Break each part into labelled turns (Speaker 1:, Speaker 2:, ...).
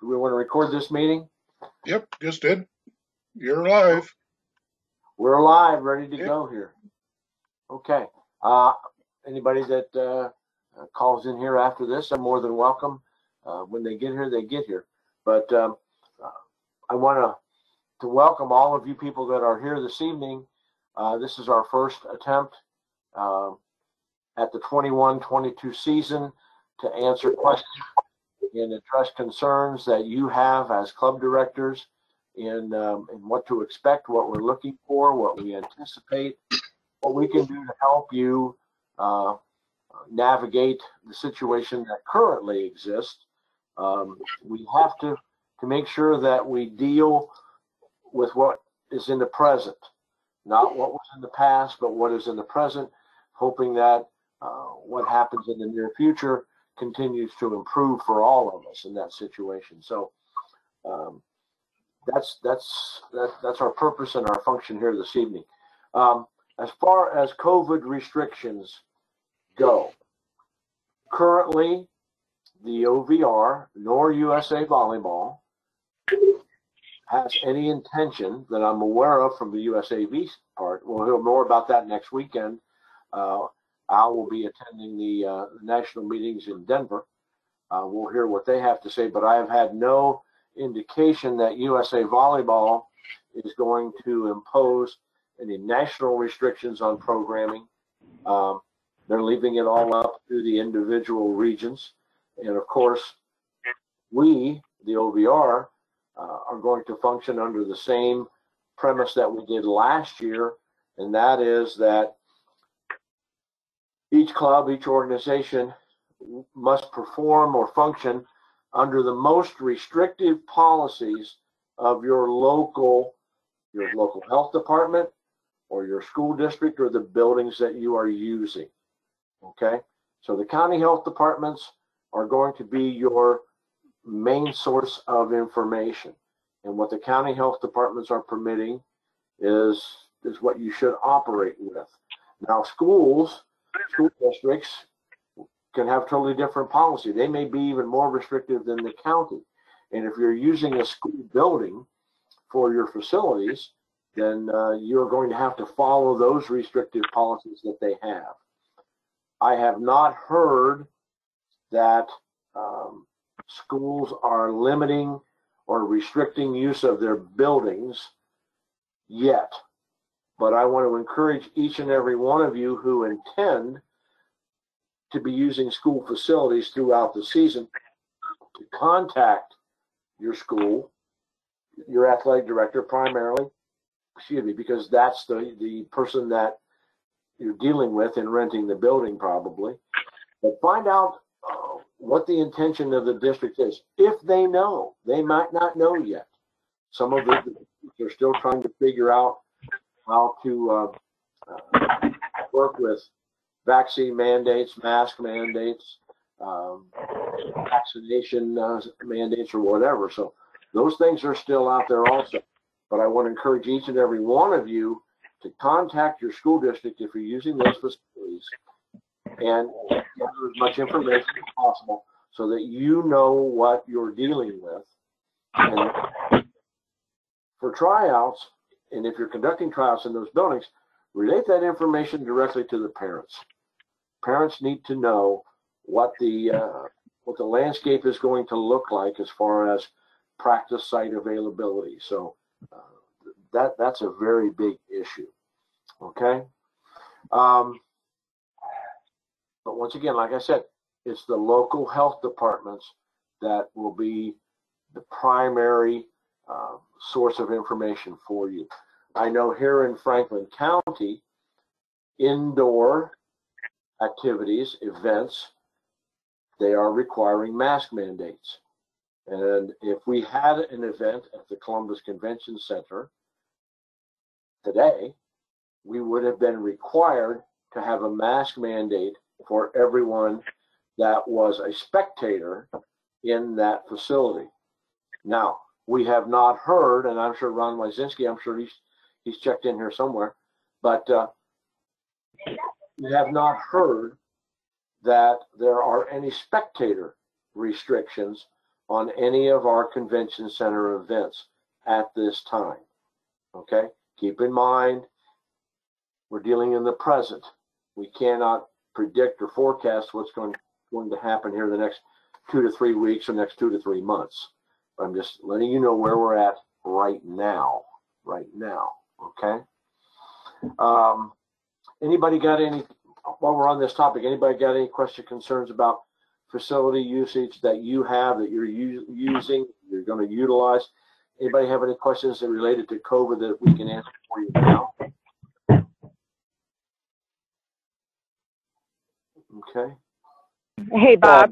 Speaker 1: Do we want to record this meeting?
Speaker 2: Yep, just did. You're live.
Speaker 1: We're live, ready to
Speaker 2: Yep.
Speaker 1: go here. Okay. Anybody that calls in here after this, I'm more than welcome. When they get here, they get here. But I want to welcome all of you people that are here this evening. This is our first attempt at the 21-22 season to answer questions and address concerns that you have as club directors in what to expect, what we're looking for, what we anticipate, what we can do to help you navigate the situation that currently exists. We have to make sure that we deal with what is in the present, not what was in the past, but what is in the present, hoping that what happens in the near future continues to improve for all of us in that situation. So that's our purpose and our function here this evening. As far as COVID restrictions go, currently the OVR nor USA Volleyball has any intention that I'm aware of from the USAV part. We'll hear more about that next weekend. Al will be attending the national meetings in Denver. We'll hear what they have to say, but I have had no indication that USA Volleyball is going to impose any national restrictions on programming. They're leaving it all up to the individual regions. And of course, we, the OVR, are going to function under the same premise that we did last year, and that is that each club, each organization must perform or function under the most restrictive policies of your local health department or your school district or the buildings that you are using. Okay? So the county health departments are going to be your main source of information. And what the county health departments are permitting is what you should operate with. Now, school districts can have totally different policy. They may be even more restrictive than the county. And if you're using a school building for your facilities, then you're going to have to follow those restrictive policies that they have. I have not heard that schools are limiting or restricting use of their buildings yet. But I want to encourage each and every one of you who intend to be using school facilities throughout the season to contact your school, your athletic director primarily, because that's the person that you're dealing with in renting the building probably. But find out what the intention of the district is. If they know, they might not know yet. Some of them are still trying to figure out how to work with vaccine mandates, mask mandates, vaccination mandates, or whatever. So those things are still out there also. But I want to encourage each and every one of you to contact your school district if you're using those facilities and gather as much information as possible so that you know what you're dealing with. And for tryouts, and if you're conducting tryouts in those buildings, relate that information directly to the parents. Parents need to know what the landscape is going to look like as far as practice site availability. So that's a very big issue. Okay. But once again, like I said, it's the local health departments that will be the primary source of information for you. I know here in Franklin County, indoor activities, events, they are requiring mask mandates. And if we had an event at the Columbus Convention Center today, we would have been required to have a mask mandate for everyone that was a spectator in that facility. Now, we have not heard, and I'm sure Ron Wyszynski, I'm sure he's checked in here somewhere, but we have not heard that there are any spectator restrictions on any of our convention center events at this time. Okay? Keep in mind, we're dealing in the present. We cannot predict or forecast what's going to happen here the next 2 to 3 weeks or next 2 to 3 months. I'm just letting you know where we're at right now. Right now. Okay? Anybody got any, while we're on this topic, anybody got any question, concerns about facility usage that you have, that you're using, you're going to utilize? Anybody have any questions that related to COVID that we can answer for you now? Okay.
Speaker 3: Hey, Bob.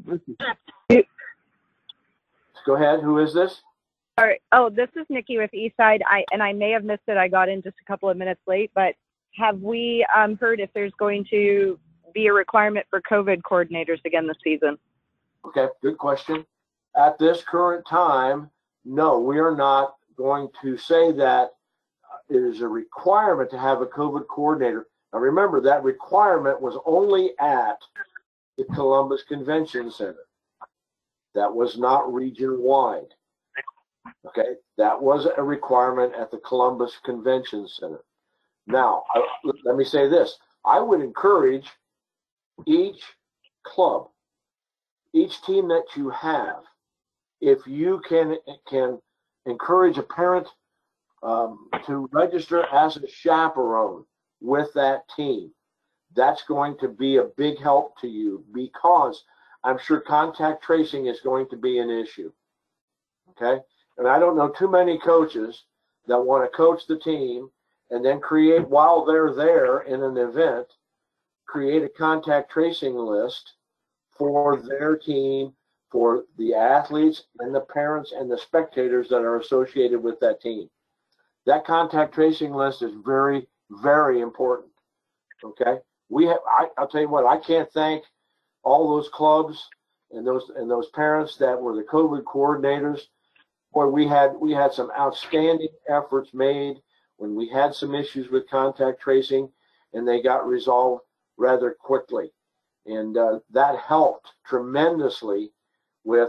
Speaker 1: Go ahead. Who is this?
Speaker 3: All right. Oh, this is Nikki with Eastside. I may have missed it. I got in just a couple of minutes late, but have we heard if there's going to be a requirement for COVID coordinators again this season?
Speaker 1: Okay, good question. At this current time, no, we are not going to say that it is a requirement to have a COVID coordinator. Now remember, that requirement was only at the Columbus Convention Center. That was not region-wide. Okay, that was a requirement at the Columbus Convention Center. Now, let me say this. I would encourage each club, each team that you have, if you can encourage a parent to register as a chaperone with that team, that's going to be a big help to you, because I'm sure contact tracing is going to be an issue. Okay? And I don't know too many coaches that want to coach the team and then create, while they're there in an event, create a contact tracing list for their team, for the athletes and the parents and the spectators that are associated with that team. That contact tracing list is very, very important. Okay? I'll tell you what, I can't thank all those clubs and those parents that were the COVID coordinators. Boy, we had some outstanding efforts made when we had some issues with contact tracing, and they got resolved rather quickly. And that helped tremendously with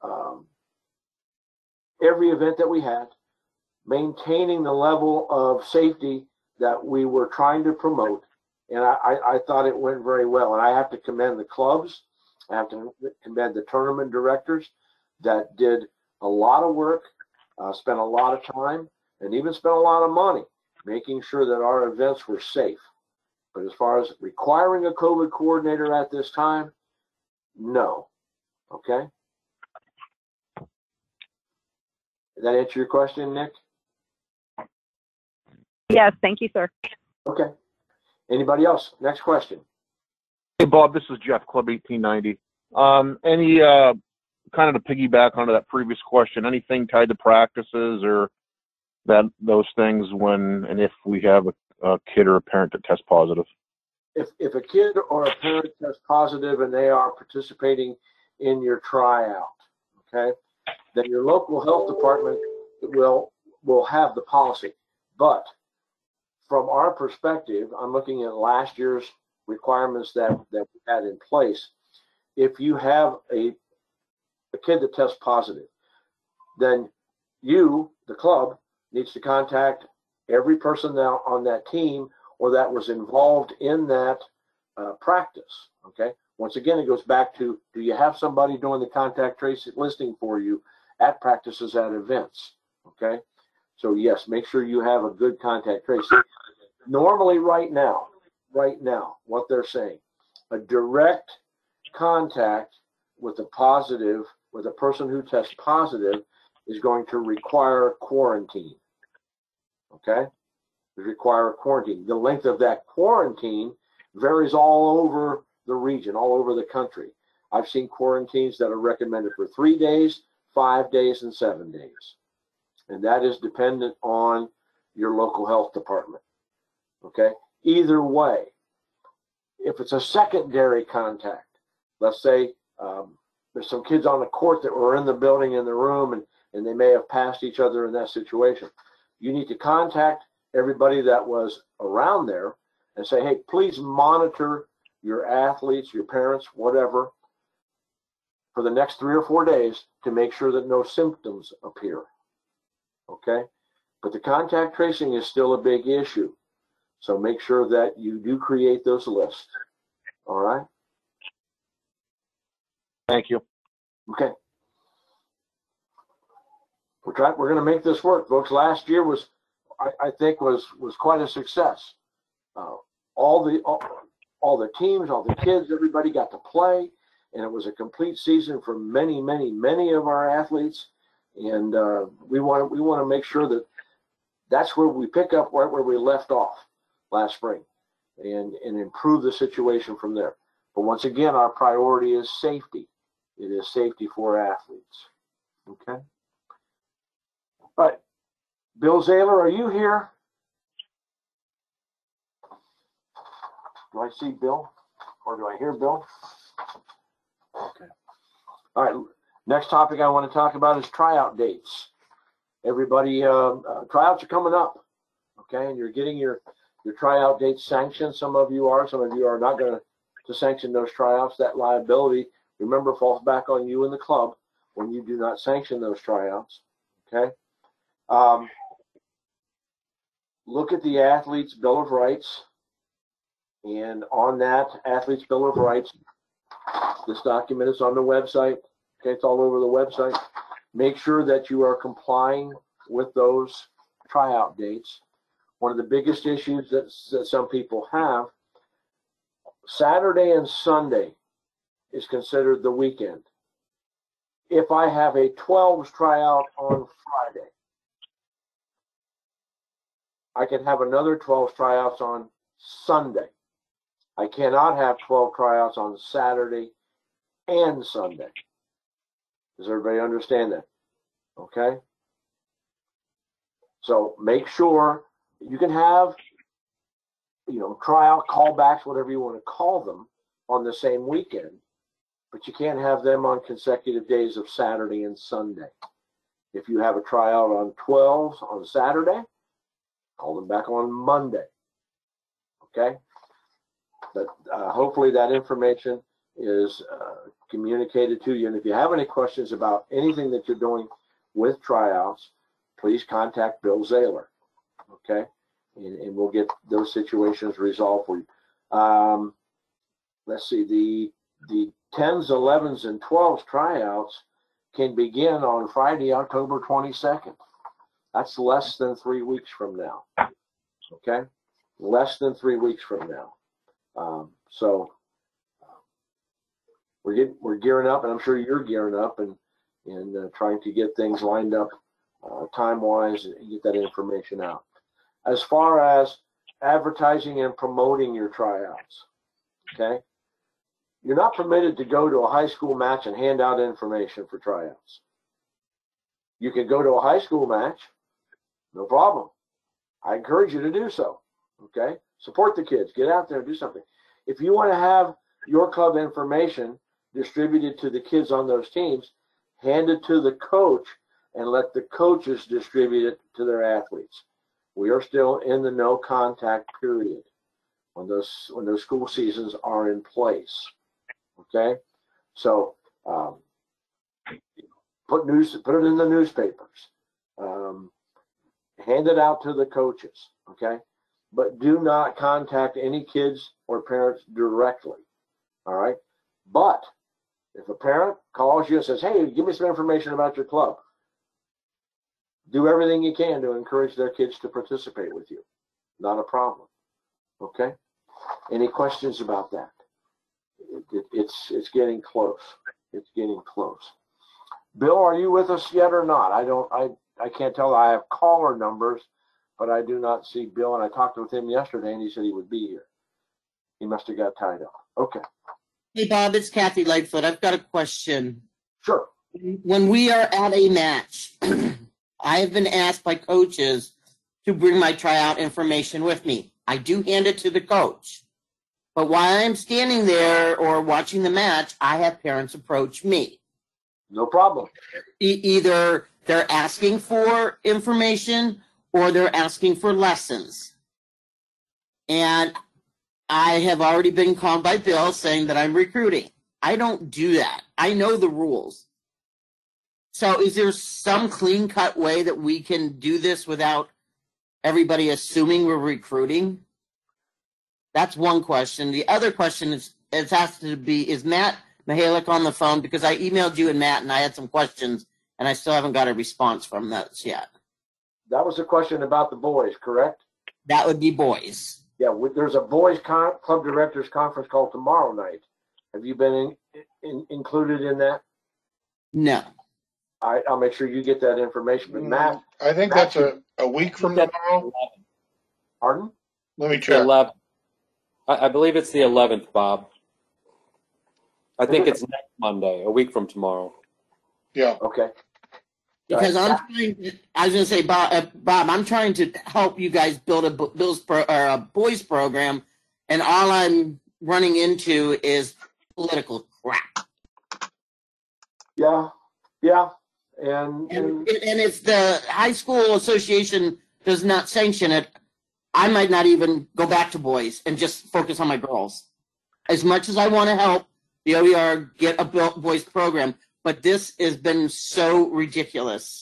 Speaker 1: every event that we had, maintaining the level of safety that we were trying to promote. And I thought it went very well. And I have to commend the clubs. I have to commend the tournament directors that did a lot of work, spent a lot of time, and even spent a lot of money making sure that our events were safe. But as far as requiring a COVID coordinator at this time, no. Okay? Did that answer your question, Nick?
Speaker 3: Yes, thank you, sir.
Speaker 1: Okay. Anybody else? Next question.
Speaker 4: Hey, Bob, this is Jeff, Club 1890. Any kind of to piggyback onto that previous question, anything tied to practices or those things when and if we have a kid or a parent that tests positive?
Speaker 1: If a kid or a parent tests positive and they are participating in your tryout, okay, then your local health department will have the policy. But from our perspective, I'm looking at last year's requirements that we had in place. If you have a kid that tests positive, then you, the club, needs to contact every person now on that team or that was involved in that practice. Okay. Once again, it goes back to, do you have somebody doing the contact tracing listing for you at practices, at events? Okay. So yes, make sure you have a good contact tracing. Normally, right now, what they're saying, a direct contact with a person who tests positive is going to require quarantine. Okay? Require a quarantine. The length of that quarantine varies all over the region, all over the country. I've seen quarantines that are recommended for 3 days, 5 days, and 7 days. And that is dependent on your local health department. Okay? Either way, if it's a secondary contact, let's say there's some kids on the court that were in the building, in the room, and they may have passed each other in that situation, you need to contact everybody that was around there and say, hey, please monitor your athletes, your parents, whatever, for the next 3 or 4 days to make sure that no symptoms appear. Okay? But the contact tracing is still a big issue. So make sure that you do create those lists. All right?
Speaker 4: Thank you.
Speaker 1: Okay. We're going to make this work, folks. Last year was, I think, was quite a success. All the teams, all the kids, everybody got to play, and it was a complete season for many, many, many of our athletes. And we want to make sure that that's where we pick up right where we left off last spring, and improve the situation from there. But once again, our priority is safety. It is safety for athletes. Okay. All right. Bill Zaylor, are you here? Do I see Bill? Or do I hear Bill? Okay. All right. Next topic I want to talk about is tryout dates. Everybody, tryouts are coming up. Okay. And you're getting your tryout dates sanctioned. Some of you are not going to sanction those tryouts. That liability, remember, falls back on you and the club when you do not sanction those tryouts. Okay. Look at the athlete's Bill of Rights, and on that athlete's Bill of Rights, this document is on the website. Okay, it's all over the website. Make sure that you are complying with those tryout dates. One of the biggest issues that some people have, Saturday and Sunday is considered the weekend. If I have a 12s tryout on Friday, I can have another 12 tryouts on Sunday. I cannot have 12 tryouts on Saturday and Sunday. Does everybody understand that? Okay? So make sure you can have, tryout callbacks, whatever you want to call them, on the same weekend, but you can't have them on consecutive days of Saturday and Sunday. If you have a tryout on 12s on Saturday, call them back on Monday. Okay? But hopefully that information is communicated to you. And if you have any questions about anything that you're doing with tryouts, please contact Bill Zaylor. Okay? And we'll get those situations resolved for you. Let's see, the 10s, 11s, and 12s tryouts can begin on Friday, October 22nd. That's less than 3 weeks from now. Okay? Less than 3 weeks from now. So we're gearing up, and I'm sure you're gearing up and trying to get things lined up time-wise and get that information out. As far as advertising and promoting your tryouts, okay? You're not permitted to go to a high school match and hand out information for tryouts. You can go to a high school match, no problem. I encourage you to do so, okay? Support the kids. Get out there and do something. If you want to have your club information distributed to the kids on those teams, hand it to the coach and let the coaches distribute it to their athletes. We are still in the no contact period when those school seasons are in place. Okay, so put it in the newspapers, hand it out to the coaches. Okay, but do not contact any kids or parents directly. All right, but if a parent calls you and says, "Hey, give me some information about your club," do everything you can to encourage their kids to participate with you. Not a problem. Okay? Any questions about that? It's getting close. It's getting close. Bill, are you with us yet or not? I can't tell. I have caller numbers, but I do not see Bill, and I talked with him yesterday and he said he would be here. He must have got tied up. Okay.
Speaker 5: Hey, Bob, it's Kathy Lightfoot. I've got a question.
Speaker 1: Sure.
Speaker 5: When we are at a match, I have been asked by coaches to bring my tryout information with me. I do hand it to the coach. But while I'm standing there or watching the match, I have parents approach me.
Speaker 1: No problem.
Speaker 5: Either they're asking for information or they're asking for lessons. And I have already been called by Bill saying that I'm recruiting. I don't do that. I know the rules. So is there some clean cut way that we can do this without everybody assuming we're recruiting? That's one question. The other question is Matt Mihalik on the phone? Because I emailed you and Matt and I had some questions and I still haven't got a response from those yet.
Speaker 1: That was a question about the boys, correct?
Speaker 5: That would be boys.
Speaker 1: Yeah, there's a boys club directors conference call tomorrow night. Have you been included in that?
Speaker 5: No.
Speaker 1: I'll make sure you get that information. But Matt,
Speaker 2: I think
Speaker 1: Matt,
Speaker 2: that's a week from tomorrow.
Speaker 1: pardon?
Speaker 2: Let me check.
Speaker 6: 11th. I believe it's the 11th, Bob. I think it's next Monday, a week from tomorrow.
Speaker 2: Yeah.
Speaker 1: Okay.
Speaker 5: Because I was going to say, Bob, I'm trying to help you guys build a boys program, and all I'm running into is political crap.
Speaker 1: Yeah. And
Speaker 5: if the high school association does not sanction it, I might not even go back to boys and just focus on my girls. As much as I want to help the OER get a boys program, but this has been so ridiculous.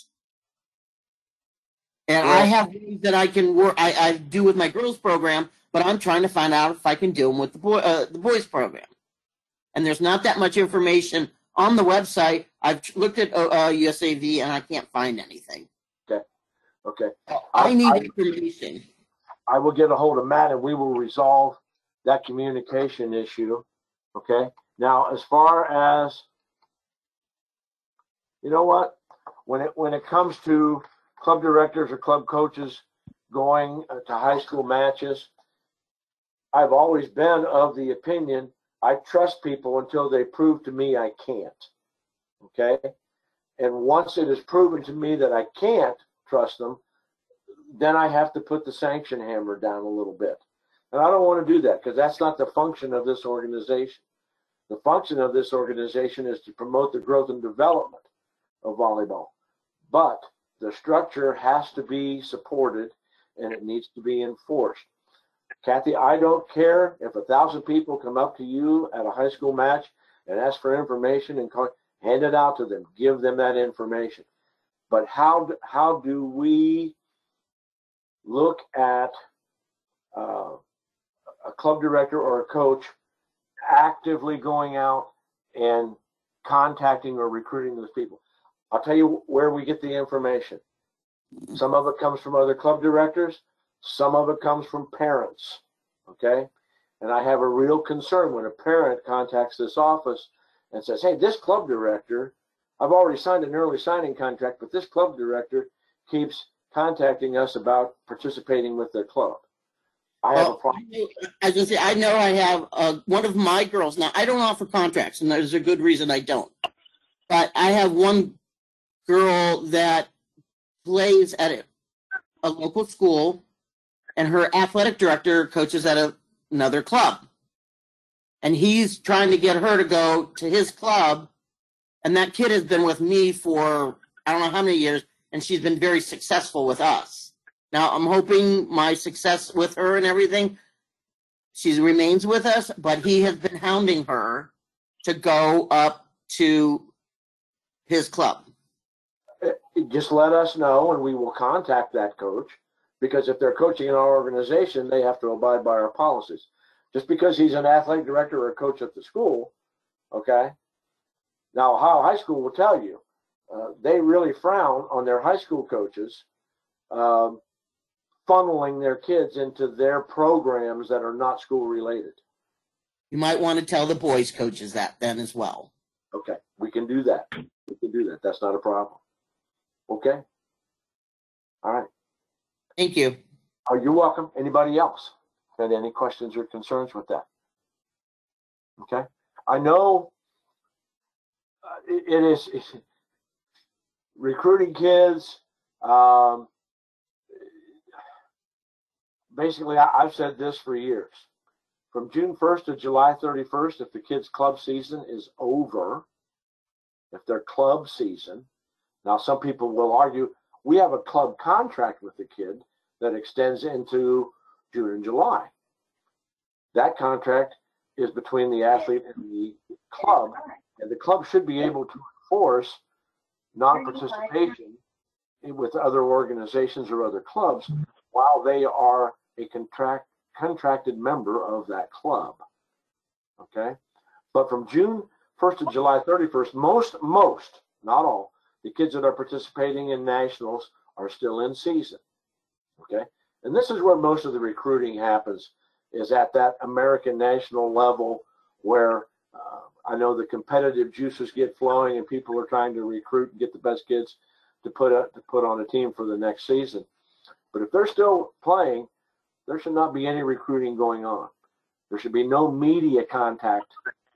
Speaker 5: And I have ways that I can work. I do with my girls program, but I'm trying to find out if I can do them with the boys program. And there's not that much information on the website. I've looked at USAV and I can't find anything.
Speaker 1: Okay.
Speaker 5: I need information.
Speaker 1: I will get a hold of Matt and we will resolve that communication issue. Okay. Now, as far as, you know what, when it comes to club directors or club coaches going to high school matches, I've always been of the opinion I trust people until they prove to me I can't. Okay. And once it is proven to me that I can't trust them, then I have to put the sanction hammer down a little bit. And I don't want to do that because that's not the function of this organization. The function of this organization is to promote the growth and development of volleyball. But the structure has to be supported and it needs to be enforced. Kathy, I don't care if 1,000 people come up to you at a high school match and ask for information and hand it out to them. Give them that information. But how do we look at a club director or a coach actively going out and contacting or recruiting those people? I'll tell you where we get the information. Some of it comes from other club directors. Some of it comes from parents. Okay. And I have a real concern when a parent contacts this office and says, hey, this club director, I've already signed an early signing contract, but this club director keeps contacting us about participating with their club. I have a problem.
Speaker 5: As I say, I know I have one of my girls. Now, I don't offer contracts, and there's a good reason I don't. But I have one girl that plays at a local school, and her athletic director coaches at another club. And he's trying to get her to go to his club, and that kid has been with me for I don't know how many years, and she's been very successful with us. Now, I'm hoping my success with her and everything, she remains with us, but he has been hounding her to go up to his club.
Speaker 1: Just let us know, and we will contact that coach, because if they're coaching in our organization, they have to abide by our policies. Just because he's an athletic director or a coach at the school, okay? Now, Ohio High School will tell you, they really frown on their high school coaches funneling their kids into their programs that are not school related.
Speaker 5: You might want to tell the boys coaches that then as well.
Speaker 1: Okay, we can do that. We can do that. That's not a problem. Okay? All right.
Speaker 5: Thank you.
Speaker 1: You're welcome. Anybody else had any questions or concerns with that? Okay. I know it is recruiting kids. Basically, I've said this for years. From June 1st to July 31st, if the kids' club season is over, if their club season, now some people will argue, we have a club contract with the kid that extends into June and July. That contract is between the athlete and the club And the club should be able to enforce non-participation with other organizations or other clubs while they are a contracted member of that club. Okay? But from June 1st to July 31st, most, not all, the kids that are participating in nationals are still in season. Okay? And this is where most of the recruiting happens, is at that American national level where I know the competitive juices get flowing and people are trying to recruit and get the best kids to put on a team for the next season. But if they're still playing, there should not be any recruiting going on. There should be no media contact,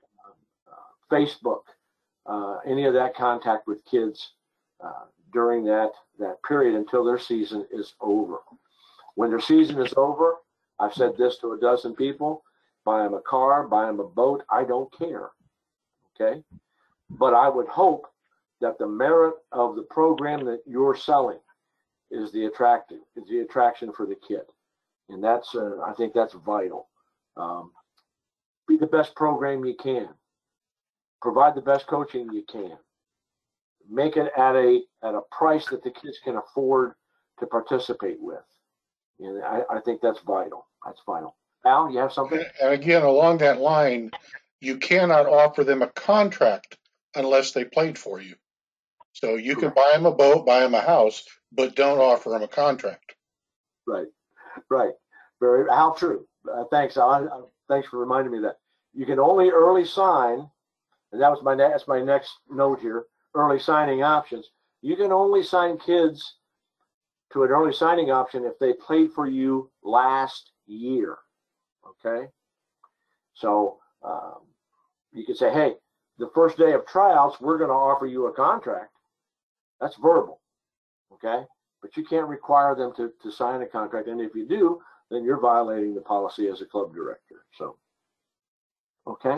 Speaker 1: Facebook, any of that contact with kids during that period until their season is over. When their season is over, I've said this to a dozen people, buy them a car, buy them a boat, I don't care. Okay? But I would hope that the merit of the program that you're selling is the attraction for the kid. And that's, I think that's vital. Be the best program you can. Provide the best coaching you can. Make it at a price that the kids can afford to participate with. And I think that's vital. That's vital. Al, you have something?
Speaker 2: And again, along that line, you cannot offer them a contract unless they played for you. So you can buy them a boat, buy them a house, but don't offer them a contract.
Speaker 1: Right. How true. Thanks, Al. Thanks for reminding me of that. You can only early sign, and that's my next note here, early signing options. You can only sign kids to an early signing option if they played for you last year. Okay? So you can say, hey, the first day of tryouts, we're going to offer you a contract. That's verbal. Okay? But you can't require them to sign a contract. And if you do, then you're violating the policy as a club director. So, okay?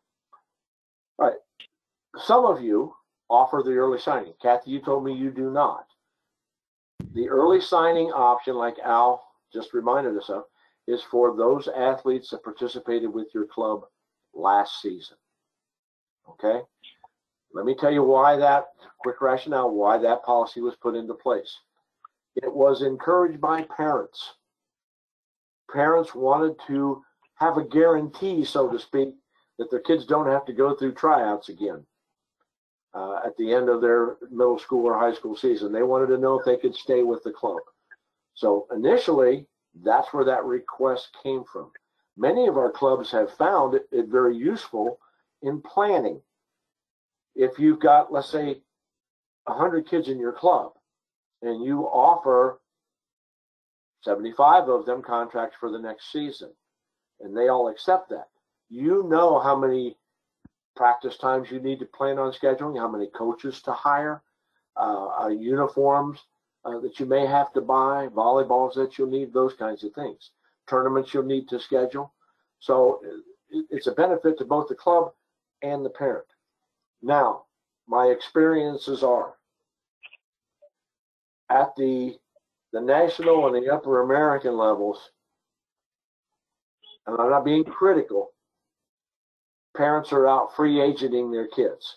Speaker 1: All right. Some of you offer the early signing. Kathy, you told me you do not. The early signing option, like Al just reminded us of, is for those athletes that participated with your club last season. Okay? Let me tell you why that, quick rationale, why that policy was put into place. It was encouraged by parents. Parents wanted to have a guarantee, so to speak, that their kids don't have to go through tryouts again at the end of their middle school or high school season. They wanted to know if they could stay with the club. So initially, that's where that request came from. Many of our clubs have found it very useful in planning. If you've got, let's say, 100 kids in your club, and you offer 75 of them contracts for the next season, and they all accept that, you know how many practice times you need to plan on scheduling, how many coaches to hire, uniforms that you may have to buy, volleyballs that you'll need, those kinds of things, tournaments you'll need to schedule. So it's a benefit to both the club and the parent. Now, my experiences are at the national and the upper American levels, and I'm not being critical, parents are out free agenting their kids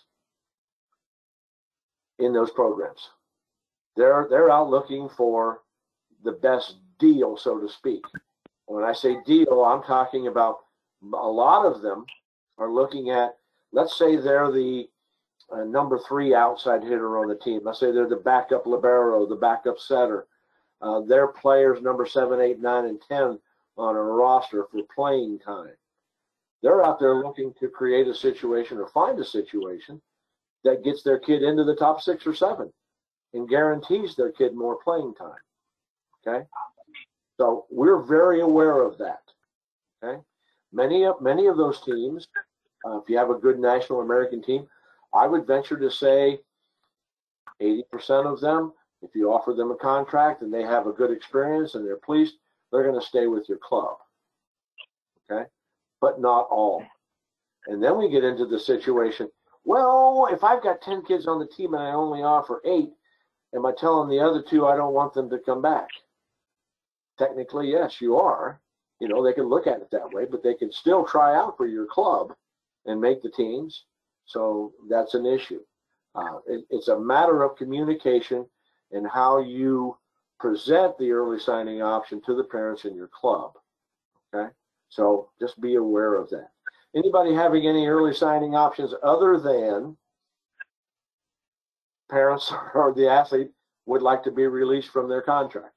Speaker 1: in those programs. They're out looking for the best deal, so to speak. When I say deal, I'm talking about a lot of them are looking at, let's say they're the number 3 outside hitter on the team. Let's say they're the backup libero, the backup setter. They're players number 7, 8, 9, and 10 on a roster for playing time. They're out there looking to create a situation or find a situation that gets their kid into the top 6 or 7 and guarantees their kid more playing time. Okay? So we're very aware of that. Okay? Many of those teams, if you have a good national American team, I would venture to say 80% of them, if you offer them a contract and they have a good experience and they're pleased, they're going to stay with your club. Okay? But not all. And then we get into the situation, well, if I've got 10 kids on the team and I only offer 8, am I telling the other 2 I don't want them to come back? Technically, yes, you are. You know, they can look at it that way, but they can still try out for your club and make the teams So that's an issue. It's a matter of communication and how you present the early signing option to the parents in your club. Okay, so just be aware of that. Anybody having any early signing options other than parents or the athlete would like to be released from their contract?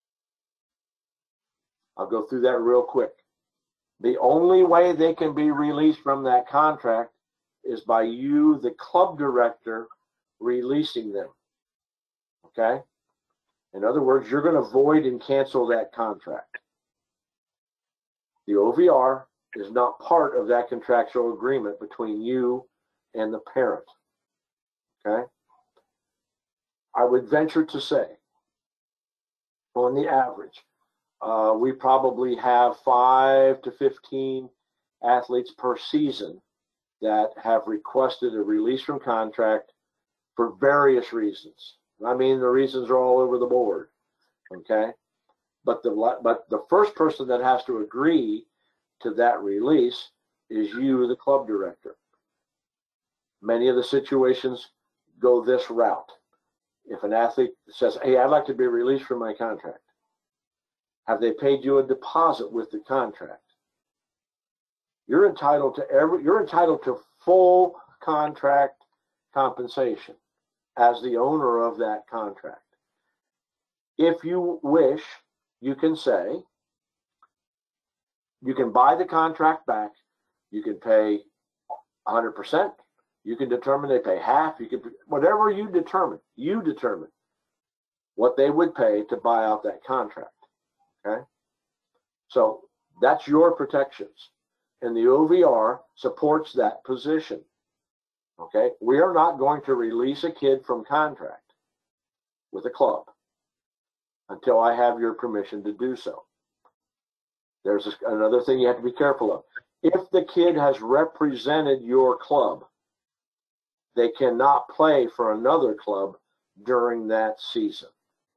Speaker 1: I'll go through that real quick. The only way they can be released from that contract is by you, the club director, releasing them. Okay? In other words, you're going to void and cancel that contract. The OVR is not part of that contractual agreement between you and the parent. Okay? I would venture to say, on the average, we probably have 5 to 15 athletes per season that have requested a release from contract for various reasons. I mean, the reasons are all over the board. Okay? But the first person that has to agree to that release is you, the club director. Many of the situations go this route. If an athlete says, hey, I'd like to be released from my contract, have they paid you a deposit with the contract? You're entitled to full contract compensation as the owner of that contract. If you wish, you can say, you can buy the contract back, you can pay 100%, you can determine they pay half, you can, whatever you determine what they would pay to buy out that contract. Okay? So that's your protections. And the OVR supports that position. Okay? We are not going to release a kid from contract with a club until I have your permission to do so. There's another thing you have to be careful of. If the kid has represented your club, they cannot play for another club during that season.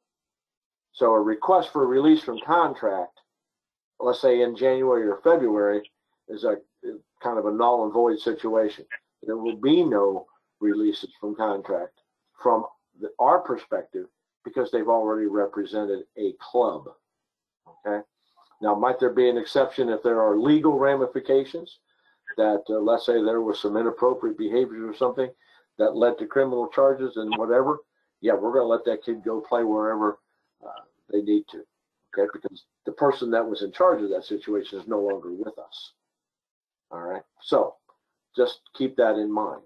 Speaker 1: So a request for release from contract, let's say in January or February, is a kind of a null and void situation. There will be no releases from contract from our perspective because they've already represented a club. Okay. Now, might there be an exception if there are legal ramifications that, let's say there was some inappropriate behavior or something that led to criminal charges and whatever? Yeah, we're going to let that kid go play wherever they need to, okay? Because the person that was in charge of that situation is no longer with us. All right, so just keep that in mind.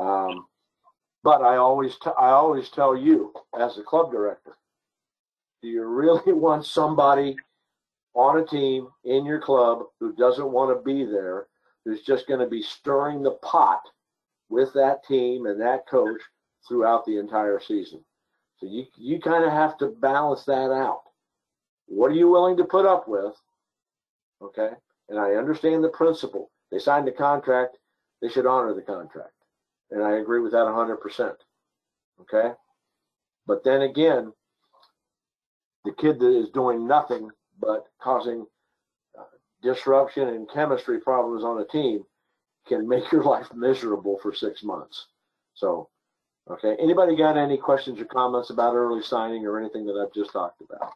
Speaker 1: But I always tell you as a club director, do you really want somebody on a team in your club who doesn't want to be there, who's just going to be stirring the pot with that team and that coach throughout the entire season? So you kind of have to balance that out. What are you willing to put up with? Okay. And I understand the principle. They signed the contract. They should honor the contract. And I agree with that 100%. Okay. But then again, the kid that is doing nothing but causing disruption and chemistry problems on a team can make your life miserable for 6 months. So, okay. Anybody got any questions or comments about early signing or anything that I've just talked about?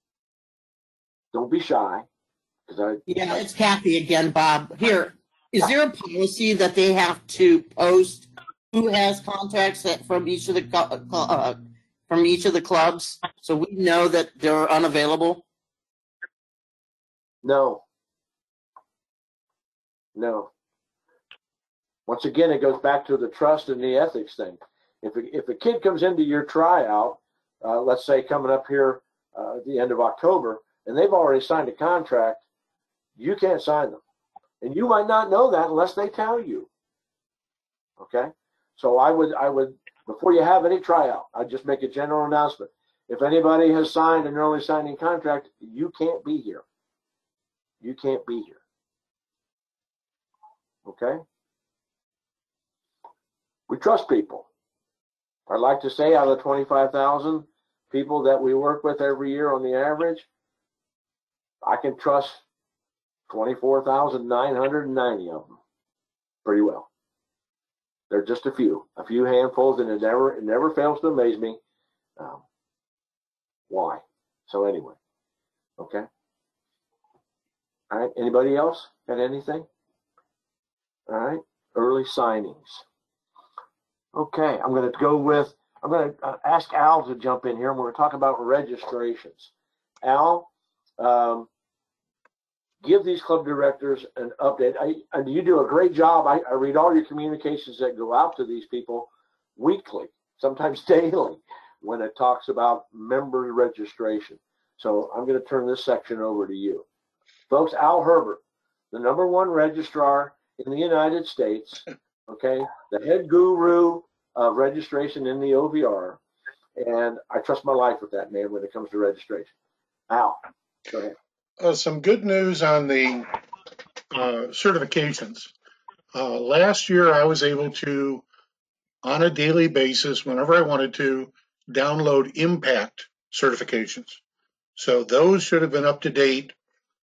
Speaker 1: Don't be shy.
Speaker 5: Yeah, it's Kathy again, Bob. Here, is there a policy that they have to post who has contracts from each of the clubs, so we know that they're unavailable?
Speaker 1: No. Once again, it goes back to the trust and the ethics thing. If a kid comes into your tryout, let's say coming up here at the end of October, and they've already signed a contract, you can't sign them. And you might not know that unless they tell you. Okay? So I would, before you have any tryout, I'd just make a general announcement. If anybody has signed an early signing contract, you can't be here. You can't be here. Okay? We trust people. I'd like to say out of the 25,000 people that we work with every year on the average, I can trust 24,990 of them pretty well. They're just a few handfuls, and it never fails to amaze me. Why? So anyway, okay. All right. Anybody else got anything? All right. Early signings. Okay. I'm going to ask Al to jump in here, and we're going to talk about registrations. Al, give these club directors an update. You do a great job. I read all your communications that go out to these people weekly, sometimes daily, when it talks about member registration. So I'm going to turn this section over to you. Folks, Al Herbert, the #1 registrar in the United States, okay, the head guru of registration in the OVR, and I trust my life with that man when it comes to registration. Al, go ahead.
Speaker 2: Some good news on the certifications. Last year, I was able to, on a daily basis, whenever I wanted to, download impact certifications. So those should have been up to date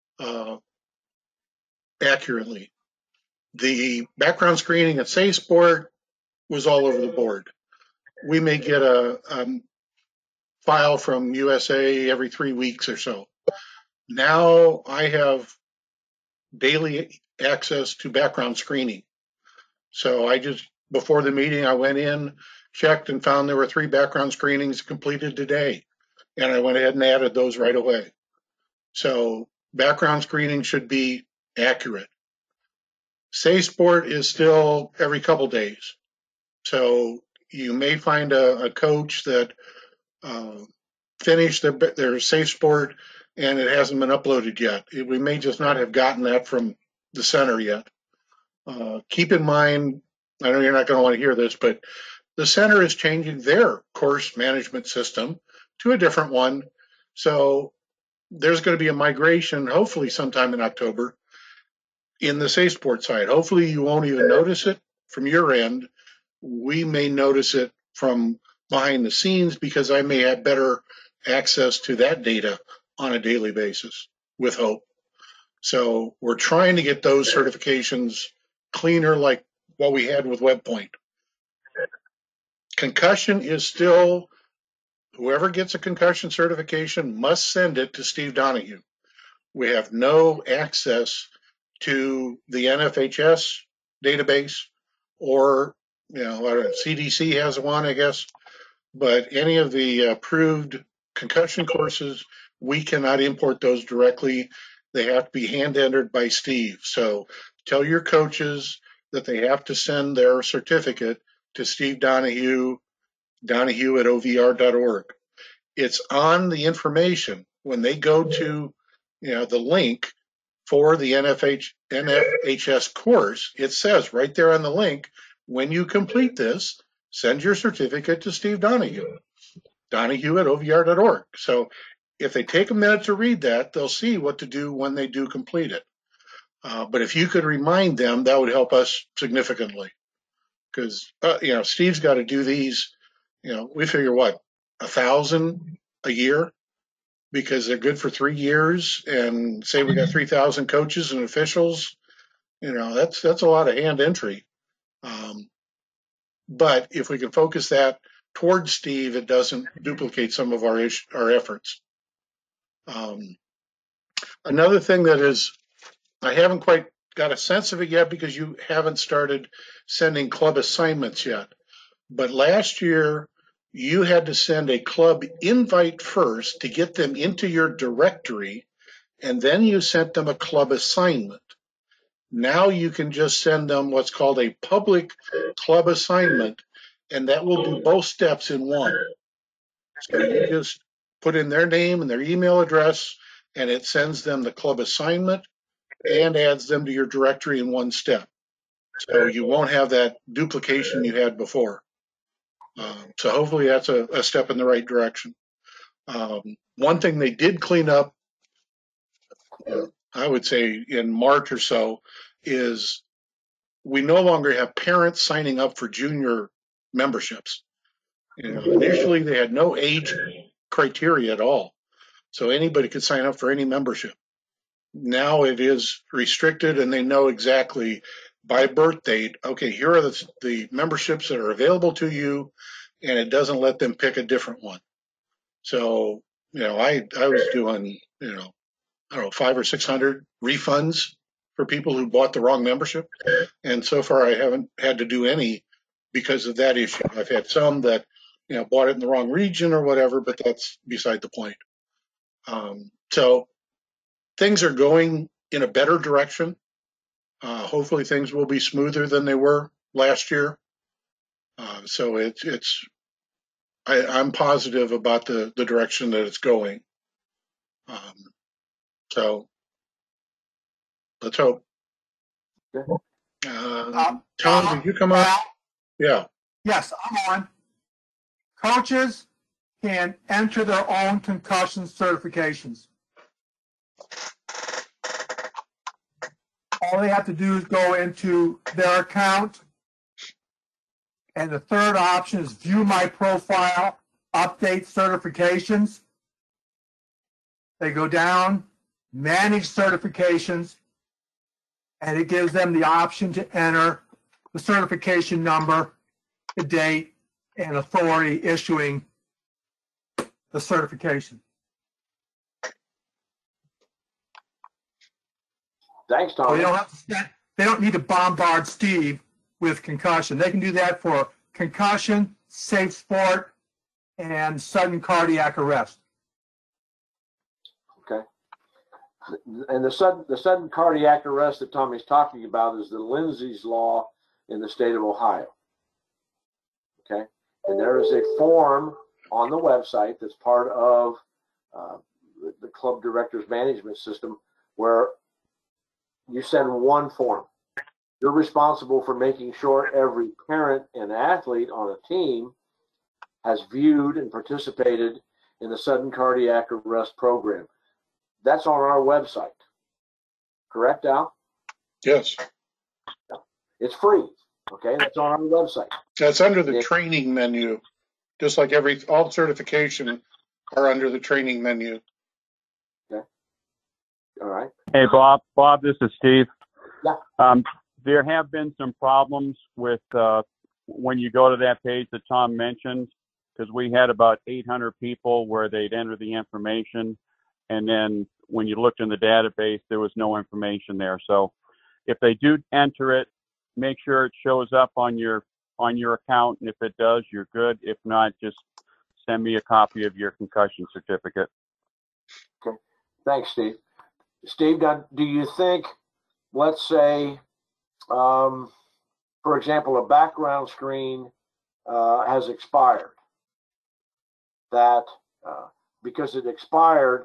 Speaker 2: accurately. The background screening at SafeSport was all over the board. We may get a file from USA every 3 weeks or so. Now I have daily access to background screening. So I just, before the meeting, I went in, checked, and found there were 3 background screenings completed today. And I went ahead and added those right away. So background screening should be accurate. SafeSport is still every couple days. So you may find a coach that finished their SafeSport and it hasn't been uploaded yet. We may just not have gotten that from the center yet. Keep in mind, I know you're not going to want to hear this, but the center is changing their course management system to a different one. So there's going to be a migration, hopefully sometime in October, in the SafeSport side. Hopefully you won't even notice it from your end. We may notice it from behind the scenes because I may have better access to that data on a daily basis with hope. So we're trying to get those certifications cleaner like what we had with WebPoint. Concussion is still, whoever gets a concussion certification must send it to Steve Donahue. We have no access to the NFHS database, or CDC has one, I guess, but any of the approved concussion courses, we cannot import those directly. They have to be hand entered by Steve. So tell your coaches that they have to send their certificate to Steve Donahue, donahue@ovr.org. It's on the information when they go to the link for the NFHS course. It says right there on the link, when you complete this, send your certificate to Steve Donahue, donahue@ovr.org. So if they take a minute to read that, they'll see what to do when they do complete it. But if you could remind them, that would help us significantly. Because, Steve's got to do these, we figure 1,000 a year, because they're good for 3 years, and say we got 3,000 coaches and officials, that's a lot of hand entry. But if we can focus that towards Steve, it doesn't duplicate some of our efforts. Another thing that is, I haven't quite got a sense of it yet because you haven't started sending club assignments yet. But last year, you had to send a club invite first to get them into your directory, and then you sent them a club assignment. Now you can just send them what's called a public club assignment, and that will do both steps in one. So you just put in their name and their email address, and it sends them the club assignment and adds them to your directory in one step. So you won't have that duplication you had before. So hopefully that's a step in the right direction. One thing they did clean up, I would say in March or so, is we no longer have parents signing up for junior memberships. Initially they had no age criteria at all, so anybody could sign up for any membership. Now it is restricted, and they know exactly by birth date, okay, here are the memberships that are available to you, and it doesn't let them pick a different one. So, I was doing, I don't know, 500 or 600 refunds for people who bought the wrong membership. And so far, I haven't had to do any because of that issue. I've had some that, bought it in the wrong region or whatever, but that's beside the point. So things are going in a better direction. Hopefully things will be smoother than they were last year. So I'm positive about the direction that it's going. So let's hope. Tom, did you come on? Yeah.
Speaker 7: Yes, I'm on. Coaches can enter their own concussion certifications. All they have to do is go into their account. And the third option is view my profile, update certifications. They go down, manage certifications, and it gives them the option to enter the certification number, the date, and authority issuing the certification.
Speaker 1: Thanks, Tom.
Speaker 7: So they don't need to bombard Steve with concussion. They can do that for concussion, safe sport, and sudden cardiac arrest.
Speaker 1: Okay. And the sudden cardiac arrest that Tommy's talking about is the Lindsay's Law in the state of Ohio. Okay. And there is a form on the website that's part of the club director's management system where you send one form. You're responsible for making sure every parent and athlete on a team has viewed and participated in the sudden cardiac arrest program. That's on our website. Correct, Al?
Speaker 2: Yes.
Speaker 1: It's free. Okay, that's on our website.
Speaker 2: That's under the training menu, just like all certification are under the training menu.
Speaker 1: Okay. All right.
Speaker 8: Hey, Bob. Bob, this is Steve.
Speaker 1: Yeah.
Speaker 8: There have been some problems with when you go to that page that Tom mentioned, because we had about 800 people where they'd enter the information, and then when you looked in the database, there was no information there. So if they do enter it, make sure it shows up on your account, and if it does, you're good. If not, just send me a copy of your concussion certificate.
Speaker 1: Okay. Thanks, Steve. Steve, do you think, let's say, for example, a background screen has expired, that because it expired,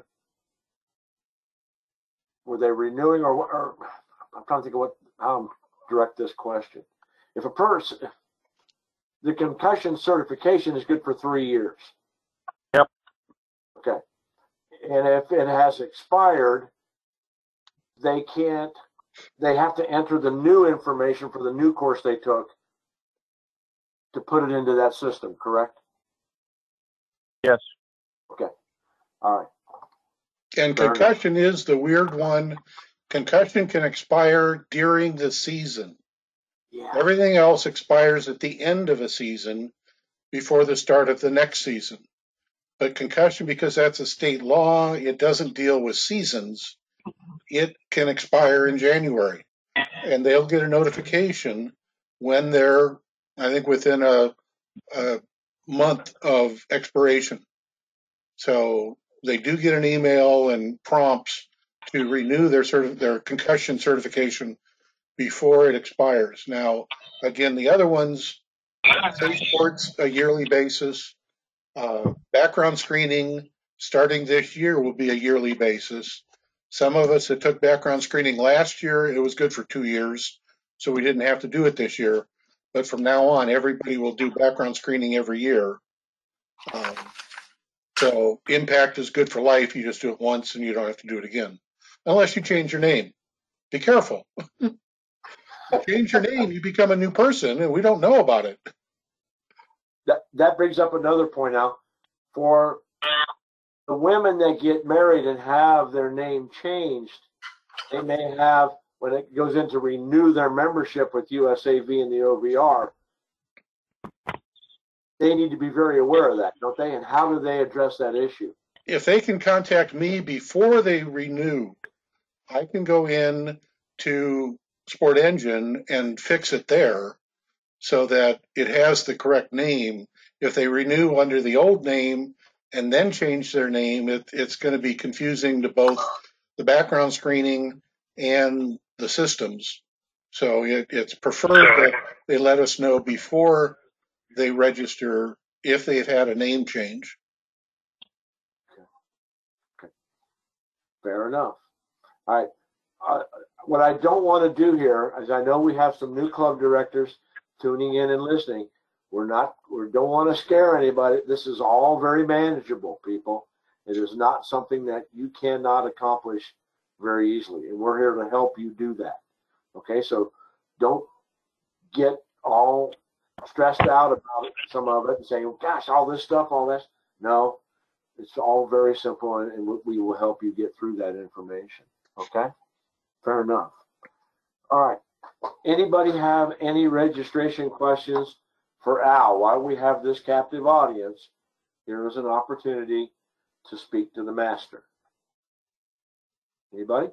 Speaker 1: were they renewing or I'm trying to think of how to direct this question. If a person, the concussion certification is good for 3 years.
Speaker 8: Yep.
Speaker 1: Okay. And if it has expired, they have to enter the new information for the new course they took to put it into that system, correct?
Speaker 8: Yes.
Speaker 1: Okay. All right.
Speaker 2: And concussion is the weird one. Concussion can expire during the season.
Speaker 1: Yeah.
Speaker 2: Everything else expires at the end of a season before the start of the next season. But concussion, because that's a state law, it doesn't deal with seasons. It can expire in January, and they'll get a notification when they're, I think, within a month of expiration. So they do get an email and prompts to renew their concussion certification before it expires. Now, again, the other ones, safe sports, a yearly basis. Background screening starting this year will be a yearly basis. Some of us that took background screening last year, it was good for 2 years, so we didn't have to do it this year. But from now on, everybody will do background screening every year. So impact is good for life. You just do it once and you don't have to do it again. Unless you change your name. Be careful. Change your name, you become a new person, and we don't know about it.
Speaker 1: That brings up another point now. For the women that get married and have their name changed, they may have, when it goes in to renew their membership with USAV and the OVR, they need to be very aware of that, don't they? And how do they address that issue?
Speaker 2: If they can contact me before they renew, I can go in to Sport Engine and fix it there so that it has the correct name. If they renew under the old name and then change their name, it's going to be confusing to both the background screening and the systems. So it's preferred that they let us know before they register if they've had a name change.
Speaker 1: Okay. Fair enough. All right. What I don't want to do here is, I know we have some new club directors tuning in and listening. We don't want to scare anybody. This is all very manageable, people. It is not something that you cannot accomplish very easily, and we're here to help you do that. Okay, so don't get all stressed out about some of it and saying, gosh, all this stuff, all this. No, it's all very simple, and we will help you get through that information. Okay, fair enough. All right, anybody have any registration questions for Al? While we have this captive audience, here is an opportunity to speak to the master. Anybody?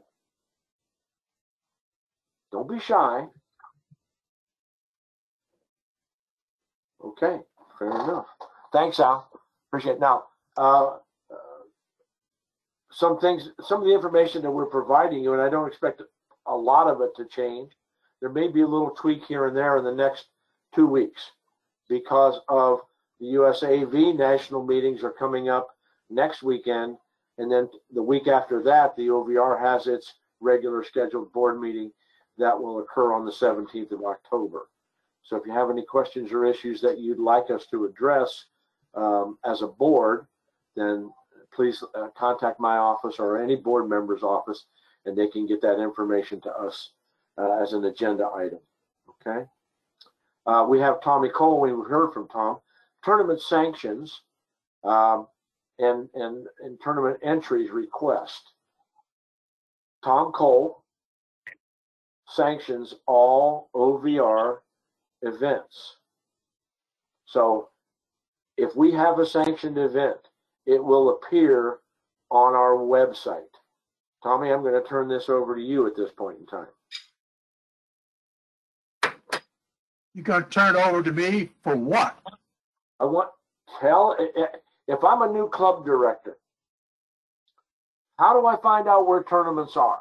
Speaker 1: Don't be shy. Okay, fair enough. Thanks, Al. Appreciate it. Now, some of the information that we're providing you, and I don't expect a lot of it to change. There may be a little tweak here and there in the next 2 weeks because of the USAV national meetings are coming up next weekend, and then the week after that, the OVR has its regular scheduled board meeting that will occur on the 17th of October. So if you have any questions or issues that you'd like us to address as a board, then please contact my office or any board member's office, and they can get that information to us as an agenda item. Okay. We have Tommy Cole. We heard from Tom. Tournament sanctions and tournament entries request. Tom Cole sanctions all OVR events. So if we have a sanctioned event, it will appear on our website. Tommy, I'm going to turn this over to you at this point in time.
Speaker 7: You're going to turn it over to me for what?
Speaker 1: I want if I'm a new club director, how do I find out where tournaments are?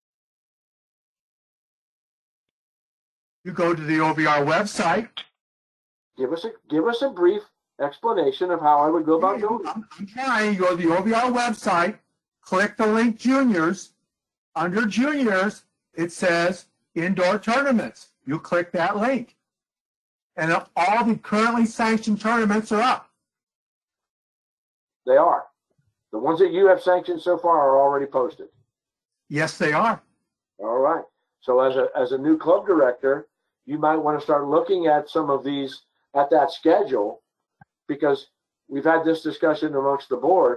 Speaker 7: You go to the OVR website.
Speaker 1: Give us a brief explanation of how I would go about doing it.
Speaker 7: I'm trying. You go to the OVR website, click the link Juniors. Under Juniors, it says Indoor Tournaments. You click that link, and all the currently sanctioned tournaments are up.
Speaker 1: They are. The ones that you have sanctioned so far are already posted.
Speaker 7: Yes, they are.
Speaker 1: All right. So as a new club director, you might want to start looking at some of these at that schedule, because we've had this discussion amongst the board.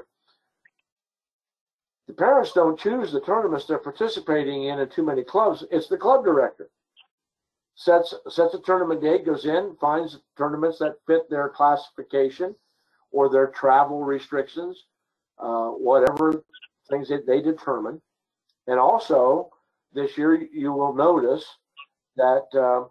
Speaker 1: The parents don't choose the tournaments they're participating in too many clubs. It's the club director. Sets a tournament date, goes in, finds tournaments that fit their classification or their travel restrictions, whatever things that they determine. And also, this year you will notice that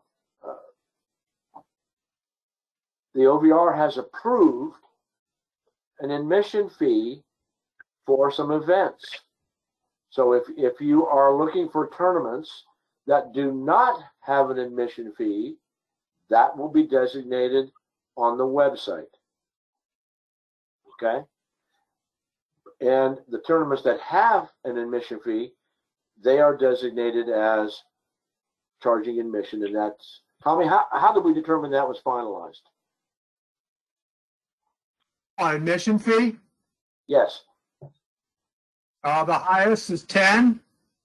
Speaker 1: the OVR has approved an admission fee for some events. So if you are looking for tournaments that do not have an admission fee, that will be designated on the website. Okay? And the tournaments that have an admission fee, they are designated as charging admission. And that's, Tommy, how did we determine that was finalized?
Speaker 7: On admission fee?
Speaker 1: Yes.
Speaker 7: The highest is 10.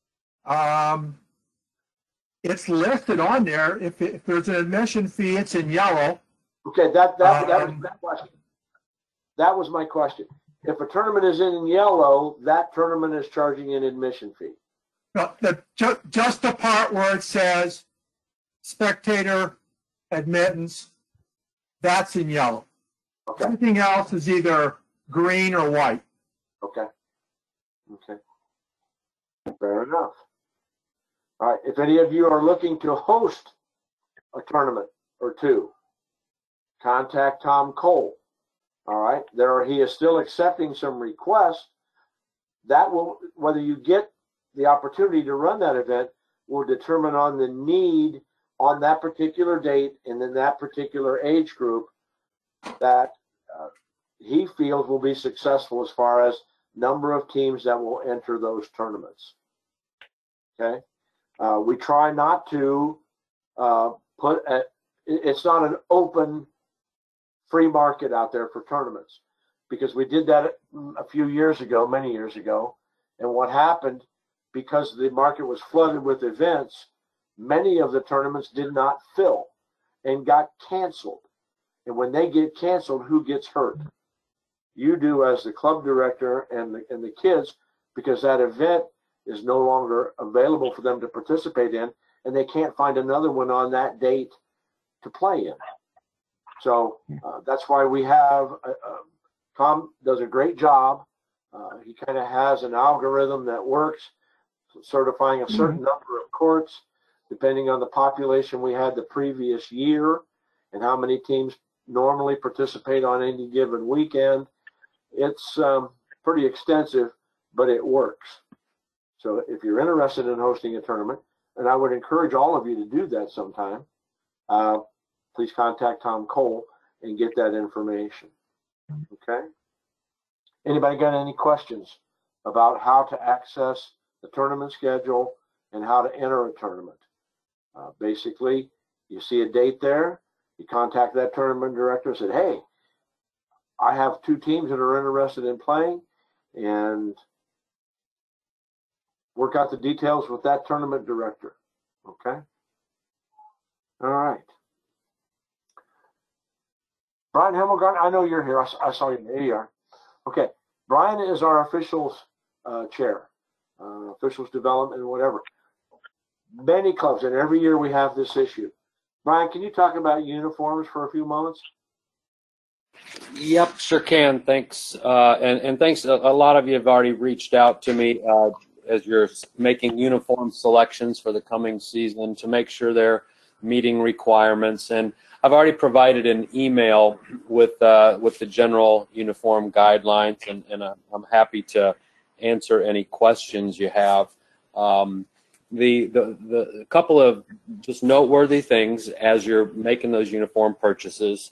Speaker 7: It's listed on there. If there's an admission fee, it's in yellow.
Speaker 1: Okay, that was my question. That was my question. If a tournament is in yellow, that tournament is charging an admission fee.
Speaker 7: Just the part where it says spectator admittance, that's in yellow.
Speaker 1: Okay.
Speaker 7: Everything else is either green or white.
Speaker 1: Okay. Okay. Fair enough. All right. If any of you are looking to host a tournament or two, contact Tom Cole. All right. He is still accepting some requests. That will, whether you get the opportunity to run that event, will determine on the need on that particular date and in that particular age group that he feels will be successful as far as number of teams that will enter those tournaments. Okay. We try not to it's not an open free market out there for tournaments, because we did that a few years ago, many years ago. And what happened, because the market was flooded with events, many of the tournaments did not fill and got canceled. And when they get canceled, who gets hurt? You do, as the club director and the kids, because that event is no longer available for them to participate in, and they can't find another one on that date to play in. So that's why we have, Tom does a great job. He kind of has an algorithm that works, certifying a certain number of courts, depending on the population we had the previous year and how many teams normally participate on any given weekend. It's pretty extensive, but it works. So if you're interested in hosting a tournament, and I would encourage all of you to do that sometime, please contact Tom Cole and get that information. Okay? Anybody got any questions about how to access the tournament schedule and how to enter a tournament? Basically, you see a date there, you contact that tournament director and say, hey, I have 2 teams that are interested in playing, and work out the details with that tournament director. Okay? All right. Brian Himmelgarn, I know you're here. I saw you. There you are. Okay. Brian is our officials chair, officials development and whatever. Many clubs, and every year we have this issue. Brian, can you talk about uniforms for a few moments?
Speaker 6: Yep, sure can. Thanks. And thanks. A lot of you have already reached out to me as you're making uniform selections for the coming season to make sure they're meeting requirements. And I've already provided an email with the general uniform guidelines, and I'm happy to answer any questions you have. The couple of just noteworthy things as you're making those uniform purchases.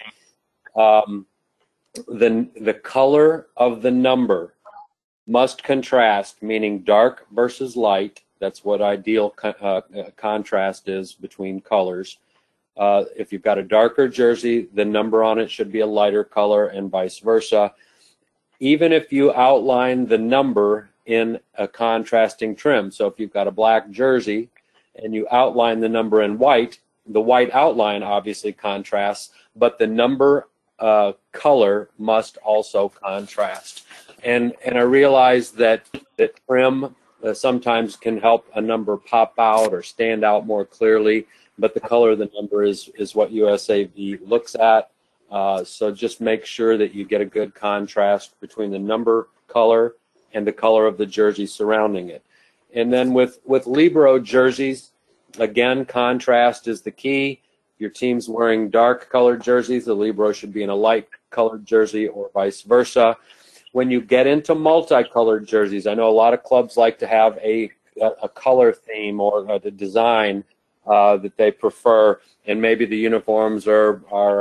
Speaker 6: The color of the number must contrast, meaning dark versus light. That's what ideal contrast is between colors. If you've got a darker jersey, the number on it should be a lighter color, and vice versa. Even if you outline the number in a contrasting trim. So if you've got a black jersey and you outline the number in white, the white outline obviously contrasts, but the number color must also contrast. And I realize that trim sometimes can help a number pop out or stand out more clearly, but the color of the number is what USAV looks at. So just make sure that you get a good contrast between the number color and the color of the jersey surrounding it. And then with Libero jerseys, again, contrast is the key. If your team's wearing dark colored jerseys, the Libero should be in a light colored jersey, or vice versa. When you get into multicolored jerseys, I know a lot of clubs like to have a color theme or the design that they prefer, and maybe the uniforms are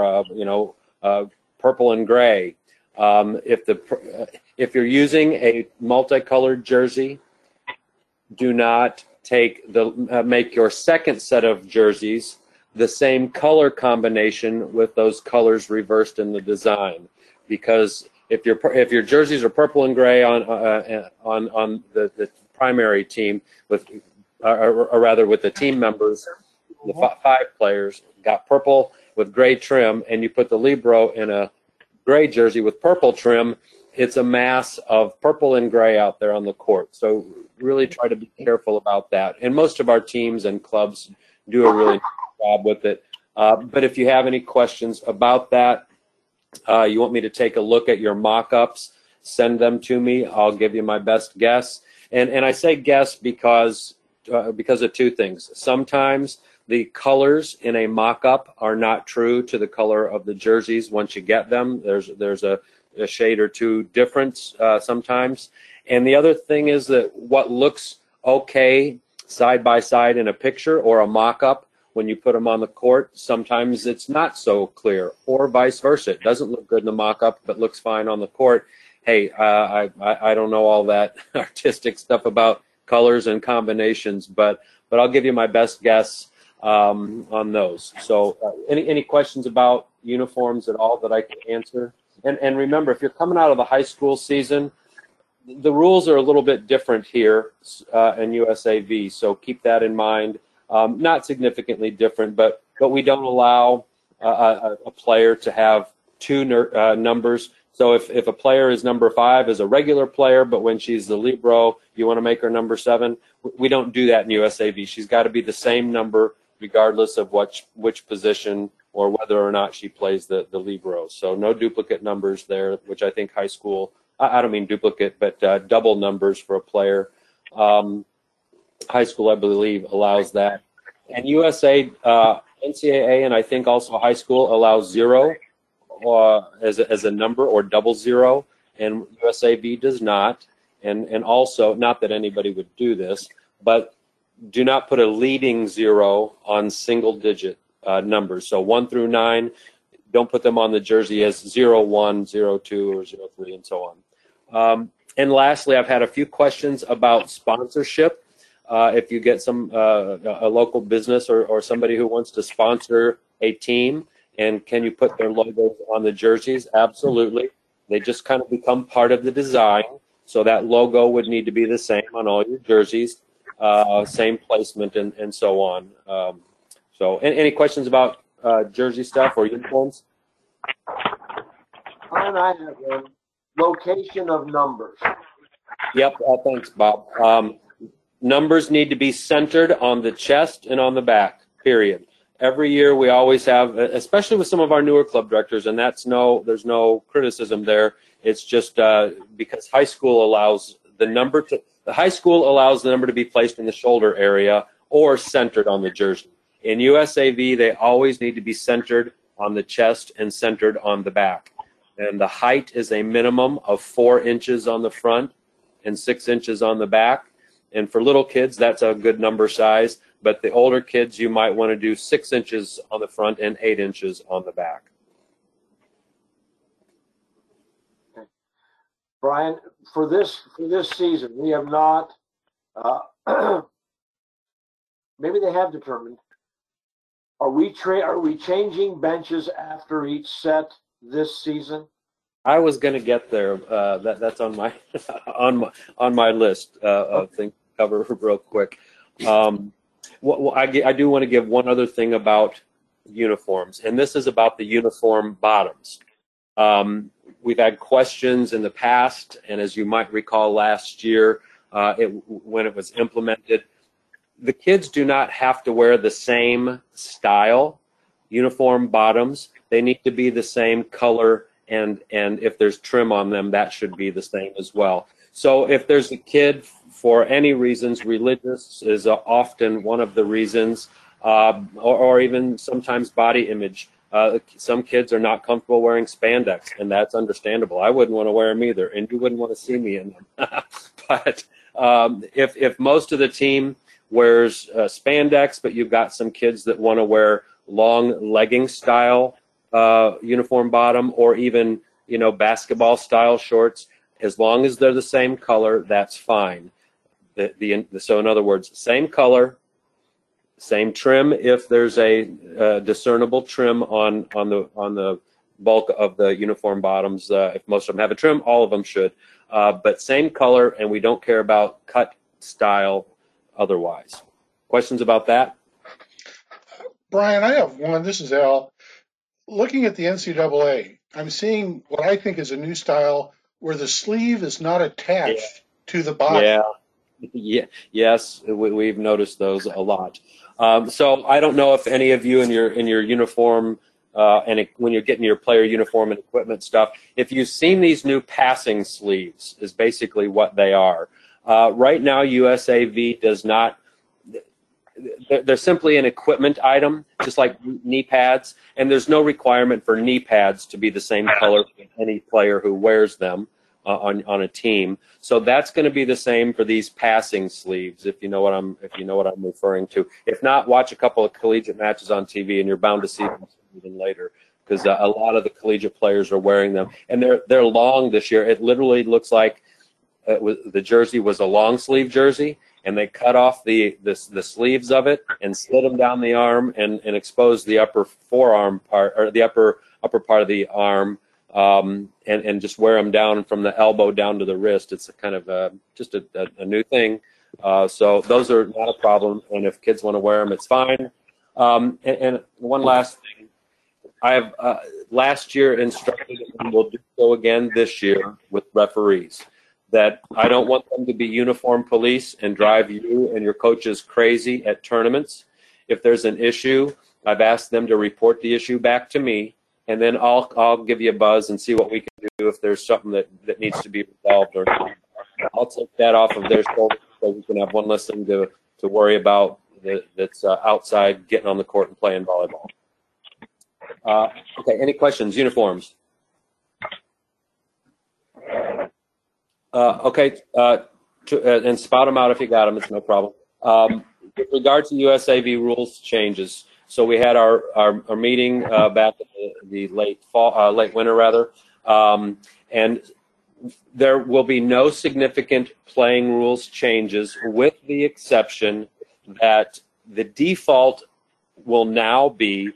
Speaker 6: purple and gray. If you're using a multicolored jersey, do not make your second set of jerseys the same color combination with those colors reversed in the design, because if your jerseys are purple and gray on the primary team or rather with the team members, the 5 players got purple with gray trim, and you put the Libero in a gray jersey with purple trim, it's a mass of purple and gray out there on the court. So really try to be careful about that. And most of our teams and clubs do a really nice job with it. But if you have any questions about that, you want me to take a look at your mock-ups, send them to me. I'll give you my best guess. And I say guess because of two things. Sometimes the colors in a mock-up are not true to the color of the jerseys once you get them. There's a shade or two difference sometimes. And the other thing is that what looks okay side by side in a picture or a mock-up, when you put them on the court, sometimes it's not so clear, or vice versa. It doesn't look good in the mock-up, but looks fine on the court. Hey, I don't know all that artistic stuff about colors and combinations, but I'll give you my best guess on those. So any questions about uniforms at all that I can answer? And remember, if you're coming out of the high school season, the rules are a little bit different here in USAV, so keep that in mind. Not significantly different, but we don't allow a player to have two numbers. So if a player is number 5 as a regular player, but when she's the libero, you want to make her number 7, we don't do that in USAV. She's got to be the same number regardless of which position or whether or not she plays the libero. So no duplicate numbers there, which I think high school, I don't mean duplicate, but double numbers for a player. High school, I believe, allows that. And USA, NCAA, and I think also high school allows 0 as a number or double 0, and USAV does not. And also, not that anybody would do this, but do not put a leading 0 on single-digit numbers. So 1 through 9, don't put them on the jersey as 0, 1, 0, 2, or 0, 3, and so on. And lastly, I've had a few questions about sponsorship. If you get a local business or somebody who wants to sponsor a team, and can you put their logos on the jerseys? Absolutely. They just kind of become part of the design. So that logo would need to be the same on all your jerseys, same placement, and so on. So any questions about jersey stuff or uniforms?
Speaker 1: And I have one. Location of numbers.
Speaker 6: Yep, thanks, Bob. Numbers need to be centered on the chest and on the back, period. Every year we always have, especially with some of our newer club directors, and there's no criticism there. It's just because high school allows the number to be placed in the shoulder area or centered on the jersey. In USAV, they always need to be centered on the chest and centered on the back. And the height is a minimum of 4 inches on the front and 6 inches on the back. And for little kids, that's a good number size. But the older kids, you might want to do 6 inches on the front and 8 inches on the back.
Speaker 1: Okay. Brian, for this season, we have not, maybe they have determined, are we changing benches after each set this season?
Speaker 6: I was going to get there. That's on my on my list of things to cover real quick. I do want to give one other thing about uniforms, and this is about the uniform bottoms. We've had questions in the past, and as you might recall last year, when it was implemented, the kids do not have to wear the same style uniform bottoms. They need to be the same color, and if there's trim on them, that should be the same as well. So if there's a kid, for any reasons, religious is often one of the reasons, or even sometimes body image. Some kids are not comfortable wearing spandex, and that's understandable. I wouldn't want to wear them either, and you wouldn't want to see me in them. But if most of the team wears spandex, but you've got some kids that want to wear long legging style uniform bottom, or even basketball style shorts, as long as they're the same color, that's fine. So in other words, same color, same trim. If there's a discernible trim on the bulk of the uniform bottoms, if most of them have a trim, all of them should. But same color, and we don't care about cut style otherwise. Questions about that?
Speaker 2: Brian, I have one. This is Al. Looking at the NCAA, I'm seeing what I think is a new style where the sleeve is not attached to the body.
Speaker 6: Yeah. Yeah, yes, we've noticed those a lot. So I don't know if any of you in your uniform when you're getting your player uniform and equipment stuff, if you've seen these new passing sleeves, is basically what they are. Right now, USAV does not. They're simply an equipment item, just like knee pads, and there's no requirement for knee pads to be the same color for any player who wears them on a team. So that's going to be the same for these passing sleeves, if you know what I'm referring to. If not, watch a couple of collegiate matches on TV, and you're bound to see them even later, because a lot of the collegiate players are wearing them, and they're long this year. It literally looks like the jersey was a long sleeve jersey, and they cut off the sleeves of it and slid them down the arm and exposed the upper forearm part, or the upper part of the arm, and just wear them down from the elbow down to the wrist. It's a kind of just a new thing. So those are not a problem, and if kids want to wear them, it's fine. And one last thing. I have last year instructed, and will do so again this year with referees, that I don't want them to be uniform police and drive you and your coaches crazy at tournaments. If there's an issue, I've asked them to report the issue back to me, and then I'll give you a buzz and see what we can do if there's something that needs to be resolved or not. I'll take that off of their shoulders so we can have one less thing to worry about that's outside getting on the court and playing volleyball. Okay, any questions? Uniforms. Okay, and spout them out if you got them. It's no problem. With regard to USAV rules changes, so we had our meeting back in the late winter rather, and there will be no significant playing rules changes, with the exception that the default will now be,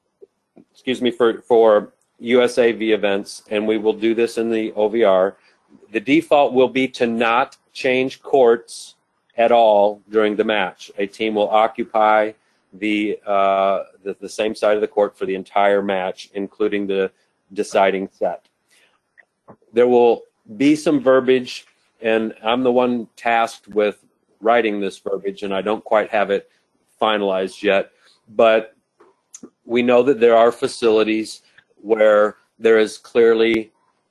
Speaker 6: for USAV events, and we will do this in the OVR. The default will be to not change courts at all during the match. A team will occupy the same side of the court for the entire match, including the deciding set. There will be some verbiage, and I'm the one tasked with writing this verbiage, and I don't quite have it finalized yet, but we know that there are facilities where there is clearly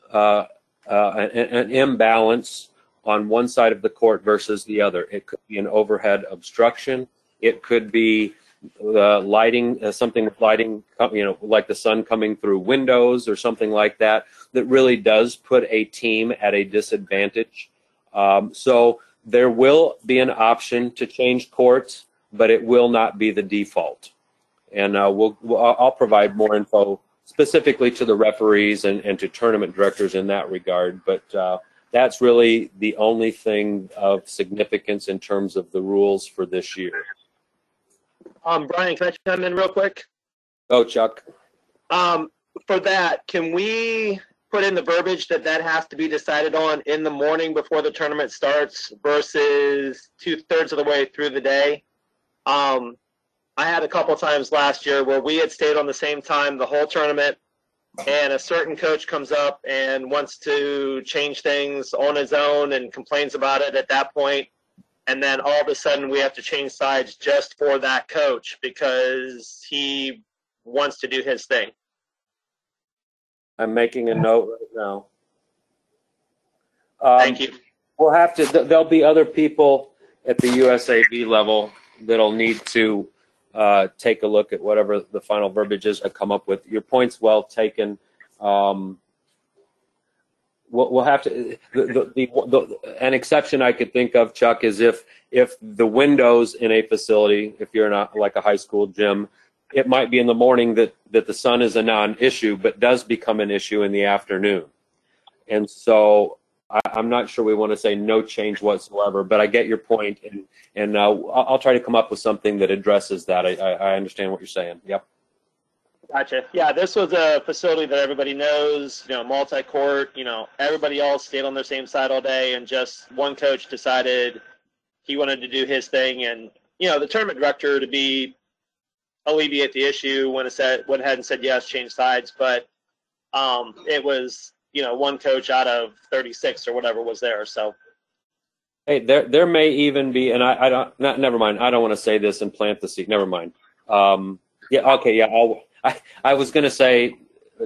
Speaker 6: an imbalance on one side of the court versus the other. It could be an overhead obstruction. It could be lighting, something with lighting, like the sun coming through windows or something like that, that really does put a team at a disadvantage. So there will be an option to change courts, but it will not be the default. And I'll provide more info specifically to the referees and to tournament directors in that regard. But that's really the only thing of significance in terms of the rules for this year.
Speaker 9: Brian, can I chime in real quick?
Speaker 6: Oh, Chuck.
Speaker 9: For that, can we put in the verbiage that has to be decided on in the morning before the tournament starts versus 2/3 of the way through the day? I had a couple times last year where we had stayed on the same time the whole tournament, and a certain coach comes up and wants to change things on his own and complains about it at that point, and then all of a sudden we have to change sides just for that coach because he wants to do his thing.
Speaker 6: I'm making a note right now.
Speaker 9: Thank you.
Speaker 6: We'll have to, there'll be other people at the USAV level that'll need to take a look at whatever the final verbiage is I come up with. Your point's well taken. We'll have to, an exception I could think of, Chuck, is if the windows in a facility, if you're in like a high school gym, it might be in the morning that the sun is a non-issue, but does become an issue in the afternoon. And so I'm not sure we want to say no change whatsoever, but I get your point, and I'll try to come up with something that addresses that. I understand what you're saying. Yep.
Speaker 9: Gotcha. Yeah, this was a facility that everybody knows, multi-court, everybody else stayed on their same side all day, and just one coach decided he wanted to do his thing, and, the tournament director to alleviate the issue went ahead and said yes, change sides, but it was, one coach out of 36 or whatever was there, so.
Speaker 6: Hey, there may even be, and I don't, never mind. I don't want to say this and plant the seed. Never mind. Yeah, okay, yeah. I was going to say,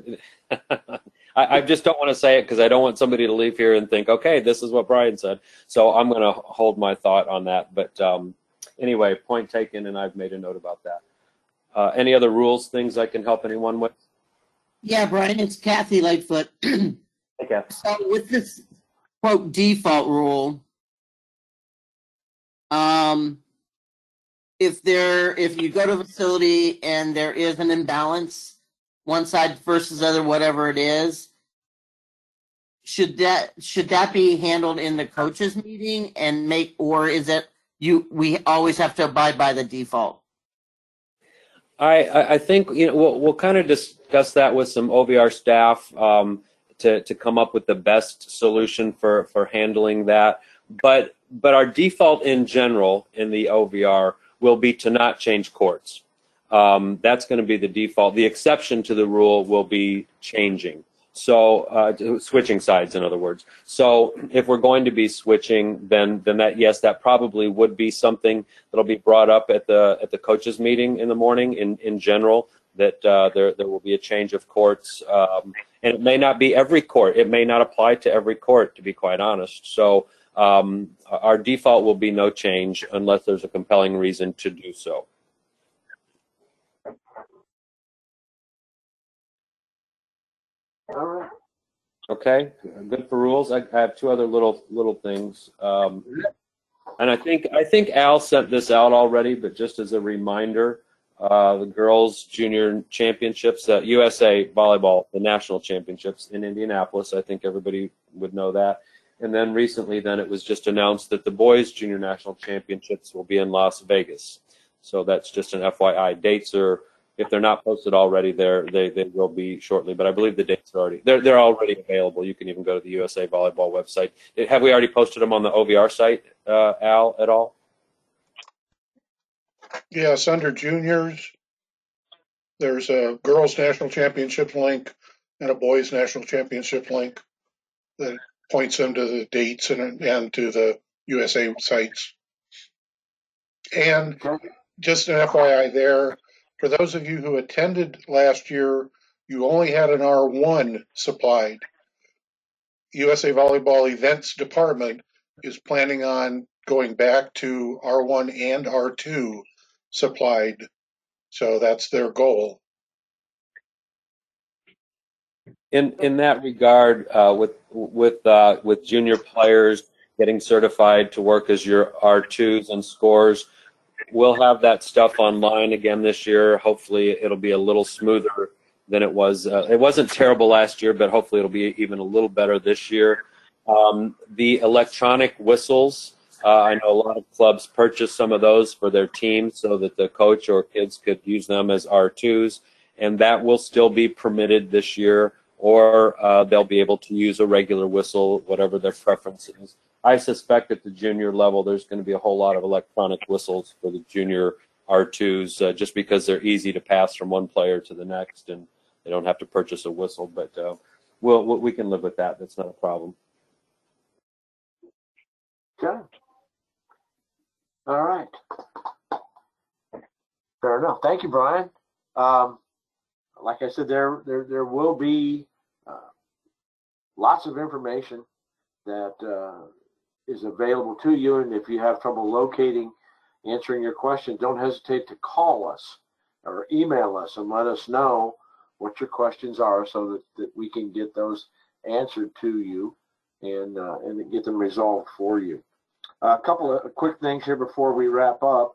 Speaker 6: I just don't want to say it because I don't want somebody to leave here and think, okay, this is what Brian said. So I'm going to hold my thought on that. But anyway, point taken, and I've made a note about that. Any other rules, things I can help anyone with?
Speaker 5: Yeah, Brian, it's Kathy Lightfoot.
Speaker 6: Okay.
Speaker 5: So with this quote default rule, if you go to a facility and there is an imbalance, one side versus other, whatever it is, should that be handled in the coaches meeting and or is it we always have to abide by the default?
Speaker 6: I think we'll kind of discuss that with some OVR staff to come up with the best solution for handling that. But our default in general in the OVR will be to not change courts. That's going to be the default. The exception to the rule will be changing. So switching sides, in other words. So if we're going to be switching, then that probably would be something that'll be brought up at the coaches meeting in the morning. In general, that there will be a change of courts, and it may not be every court. It may not apply to every court, to be quite honest. So our default will be no change unless there's a compelling reason to do so.
Speaker 1: All right.
Speaker 6: Okay, good for rules. I have two other little things, and I think Al sent this out already, but just as a reminder, the girls' junior championships, USA volleyball, the national championships in Indianapolis. I think everybody would know that. And then recently, it was just announced that the boys' junior national championships will be in Las Vegas. So that's just an FYI. Dates are, if they're not posted already, they will be shortly. But I believe the dates are they're already available. You can even go to the USA Volleyball website. Have we already posted them on the OVR site, Al, at all?
Speaker 2: Yes, under juniors, there's a girls' national championship link and a boys' national championship link that points them to the dates and to the USA sites. And just an FYI there, for those of you who attended last year, you only had an R1 supplied. USA Volleyball Events Department is planning on going back to R1 and R2 supplied. So that's their goal.
Speaker 6: In that regard, with junior players getting certified to work as your R2s and scores, we'll have that stuff online again this year. Hopefully, it'll be a little smoother than it was. It wasn't terrible last year, but hopefully, it'll be even a little better this year. The electronic whistles, I know a lot of clubs purchase some of those for their team so that the coach or kids could use them as R2s, and that will still be permitted this year. Or they'll be able to use a regular whistle, whatever their preference is. I suspect at the junior level, there's going to be a whole lot of electronic whistles for the junior R2s, just because they're easy to pass from one player to the next, and they don't have to purchase a whistle. But we can live with that. That's not a problem.
Speaker 1: Okay. All right. Fair enough. Thank you, Brian. Like I said, there will be lots of information that is available to you, and if you have trouble locating, answering your question, don't hesitate to call us or email us and let us know what your questions are so that we can get those answered to you and get them resolved for you. A couple of quick things here before we wrap up.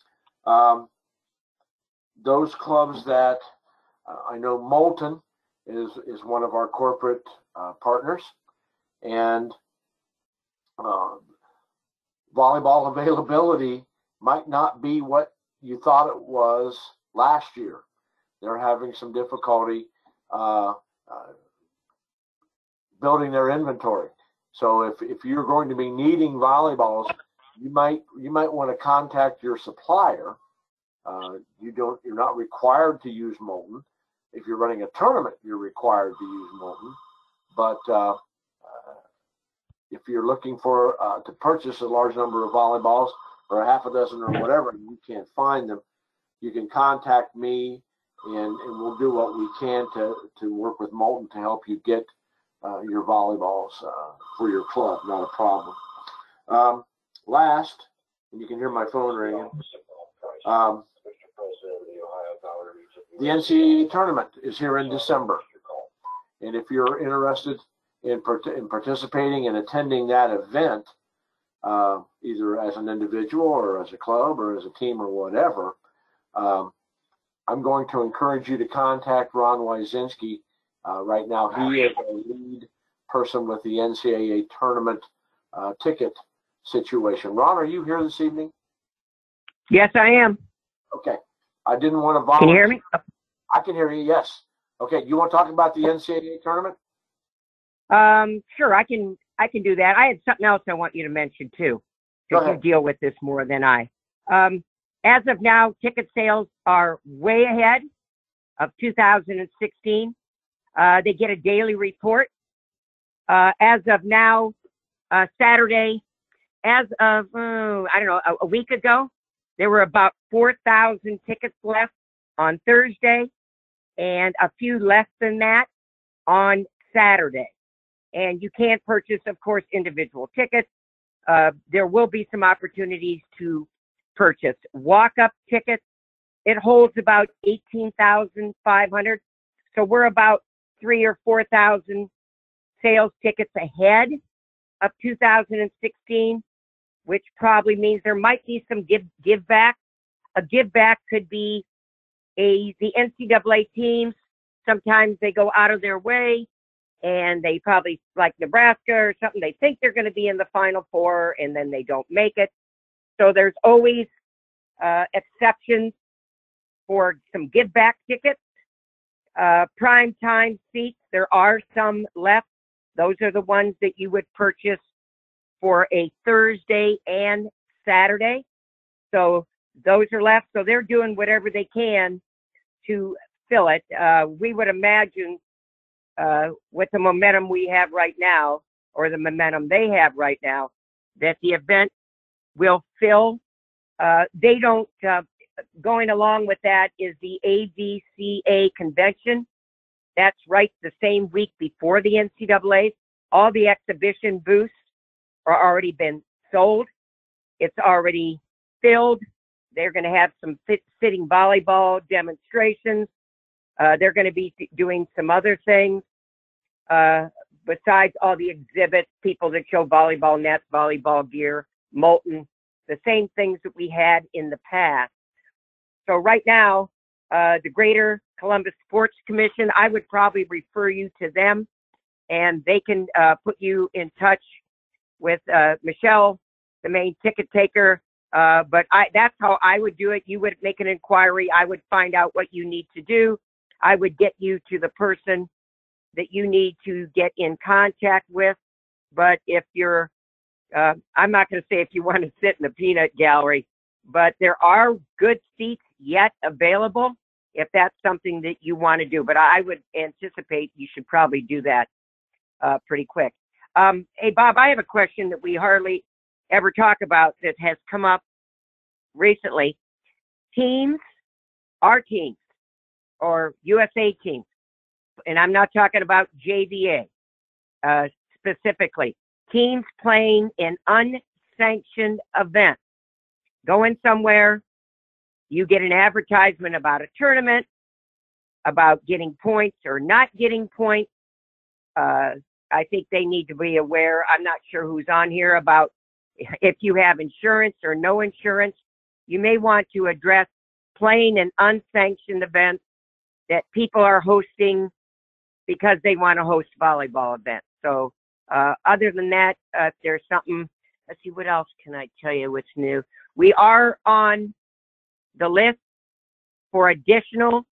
Speaker 1: Those clubs that I know Moulton is one of our corporate partners, and volleyball availability might not be what you thought it was last year. They're having some difficulty building their inventory. So if you're going to be needing volleyballs, you might want to contact your supplier. You're not required to use Moulton. If you're running a tournament, you're required to use Moulton. But if you're looking for to purchase a large number of volleyballs or a half a dozen or whatever, and you can't find them, you can contact me, and we'll do what we can to work with Moulton to help you get your volleyballs for your club. Not a problem. Last, and you can hear my phone ringing. The NCAA tournament is here in December, and if you're interested in participating and attending that event, either as an individual or as a club or as a team or whatever, I'm going to encourage you to contact Ron Wyszynski. Right now, he is a lead person with the NCAA tournament ticket situation. Ron, are you here this evening?
Speaker 10: Yes, I am.
Speaker 1: Okay. I didn't want to volunteer.
Speaker 10: Can you hear me?
Speaker 1: I can hear you, yes. Okay, you want to talk about the NCAA tournament?
Speaker 10: Sure, I can do that. I had something else I want you to mention too, because you deal with this more than I. As of now, ticket sales are way ahead of 2016. They get a daily report. As of now, Saturday, as of, I don't know, a week ago, there were about 4,000 tickets left on Thursday and a few less than that on Saturday. And you can't purchase, of course, individual tickets. There will be some opportunities to purchase walk-up tickets. It holds about 18,500. So we're about 3,000 or 4,000 sales tickets ahead of 2016, which probably means there might be some give back. A give back could be the NCAA teams. Sometimes they go out of their way and they probably, like Nebraska or something, they think they're going to be in the Final Four and then they don't make it. So there's always exceptions for some give back tickets. Prime time seats, there are some left. Those are the ones that you would purchase for a Thursday and Saturday. So those are left. So they're doing whatever they can to fill it. We would imagine with the momentum we have right now, or the momentum they have right now, that the event will fill. They don't, going along with that is the AVCA convention. That's right the same week before the NCAA. All the exhibition booths are already been sold. It's already filled. They're going to have some sitting volleyball demonstrations. They're going to be doing some other things besides all the exhibits, people that show volleyball nets, volleyball gear, Moulton, the same things that we had in the past. So right now, the Greater Columbus Sports Commission, I would probably refer you to them, and they can put you in touch with Michelle, the main ticket taker. But that's how I would do it. You would make an inquiry. I would find out what you need to do. I would get you to the person that you need to get in contact with. But if you're, I'm not going to say if you want to sit in the peanut gallery, but there are good seats yet available if that's something that you want to do. But I would anticipate you should probably do that pretty quick. Hey, Bob, I have a question that we hardly ever talk about that has come up recently. Teams, our teams, or USA teams, and I'm not talking about JVA specifically, teams playing in unsanctioned events. Going somewhere, you get an advertisement about a tournament, about getting points or not getting points. I think they need to be aware. I'm not sure who's on here about if you have insurance or no insurance. You may want to address playing in unsanctioned events that people are hosting because they want to host volleyball events. So other than that, if there's something, let's see, what else can I tell you what's new? We are on the list for additional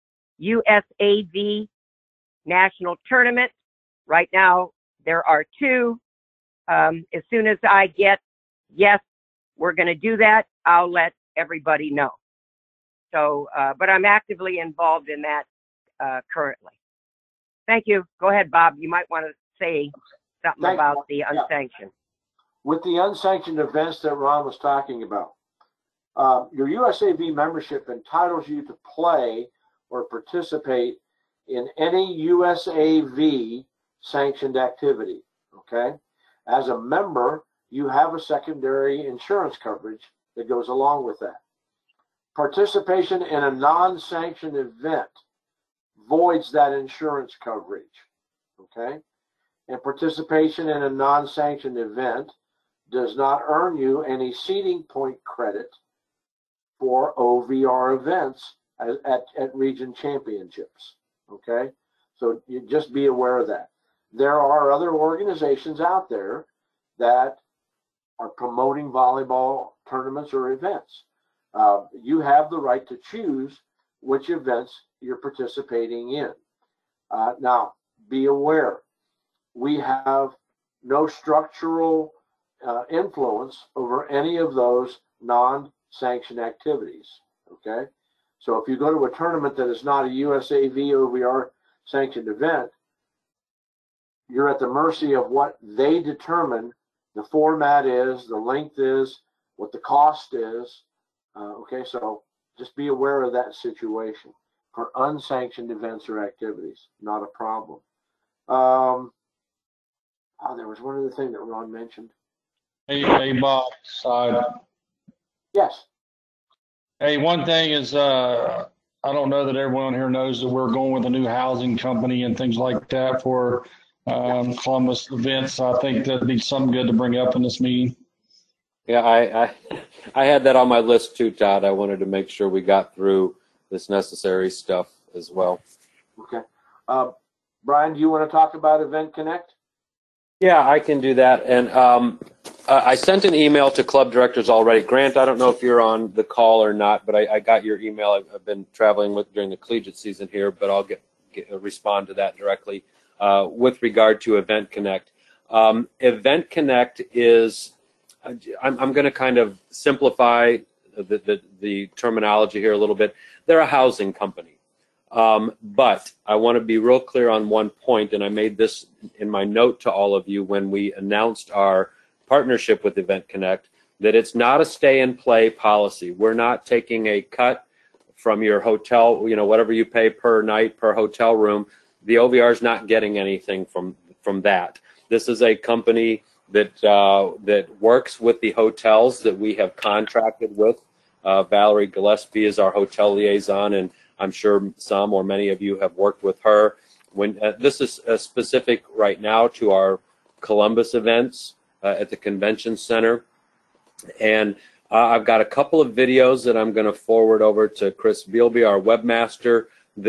Speaker 10: USAV national tournaments. Right now, there are 2. As soon as I get, yes, we're going to do that, I'll let everybody know. So, but I'm actively involved in that currently. Thank you. Go ahead, Bob. You might want to say something about the unsanctioned.
Speaker 1: With the unsanctioned events that Ron was talking about, your USAV membership entitles you to play or participate in any USAV sanctioned activity, okay? As a member, you have a secondary insurance coverage that goes along with that. Participation in a non-sanctioned event voids that insurance coverage, okay? And participation in a non-sanctioned event does not earn you any seating point credit for OVR events at region championships, okay? So you just be aware of that. There are other organizations out there that are promoting volleyball tournaments or events. You have the right to choose which events you're participating in. Now, be aware, we have no structural influence over any of those non-sanctioned activities, okay? So if you go to a tournament that is not a USAV OVR sanctioned event, you're at the mercy of what they determine the format is, the length is, what the cost is, okay? So just be aware of that situation. For unsanctioned events or activities, not a problem. There was one other thing that Ron mentioned.
Speaker 11: Hey, Bob, side.
Speaker 1: Yes.
Speaker 11: Hey, one thing is, I don't know that everyone here knows that we're going with a new housing company and things like that for Columbus events. I think that'd be something good to bring up in this meeting.
Speaker 6: Yeah, I had that on my list too, Todd. I wanted to make sure we got through this necessary stuff as well.
Speaker 1: Okay. Brian, do you want to talk about Event Connect?
Speaker 6: Yeah, I can do that. And I sent an email to club directors already. Grant, I don't know if you're on the call or not, but I got your email. I've been traveling during the collegiate season here, but I'll respond to that directly with regard to Event Connect. Event Connect is, I'm going to kind of simplify the terminology here a little bit. They're a housing company. But I want to be real clear on one point, and I made this in my note to all of you when we announced our partnership with Event Connect, that it's not a stay and play policy. We're not taking a cut from your hotel, whatever you pay per night, per hotel room. The OVR is not getting anything from that. This is a company that works with the hotels that we have contracted with. Valerie Gillespie is our hotel liaison, and I'm sure some or many of you have worked with her. When this is specific right now to our Columbus events at the convention center, and I've got a couple of videos that I'm going to forward over to Chris Bealby, our webmaster,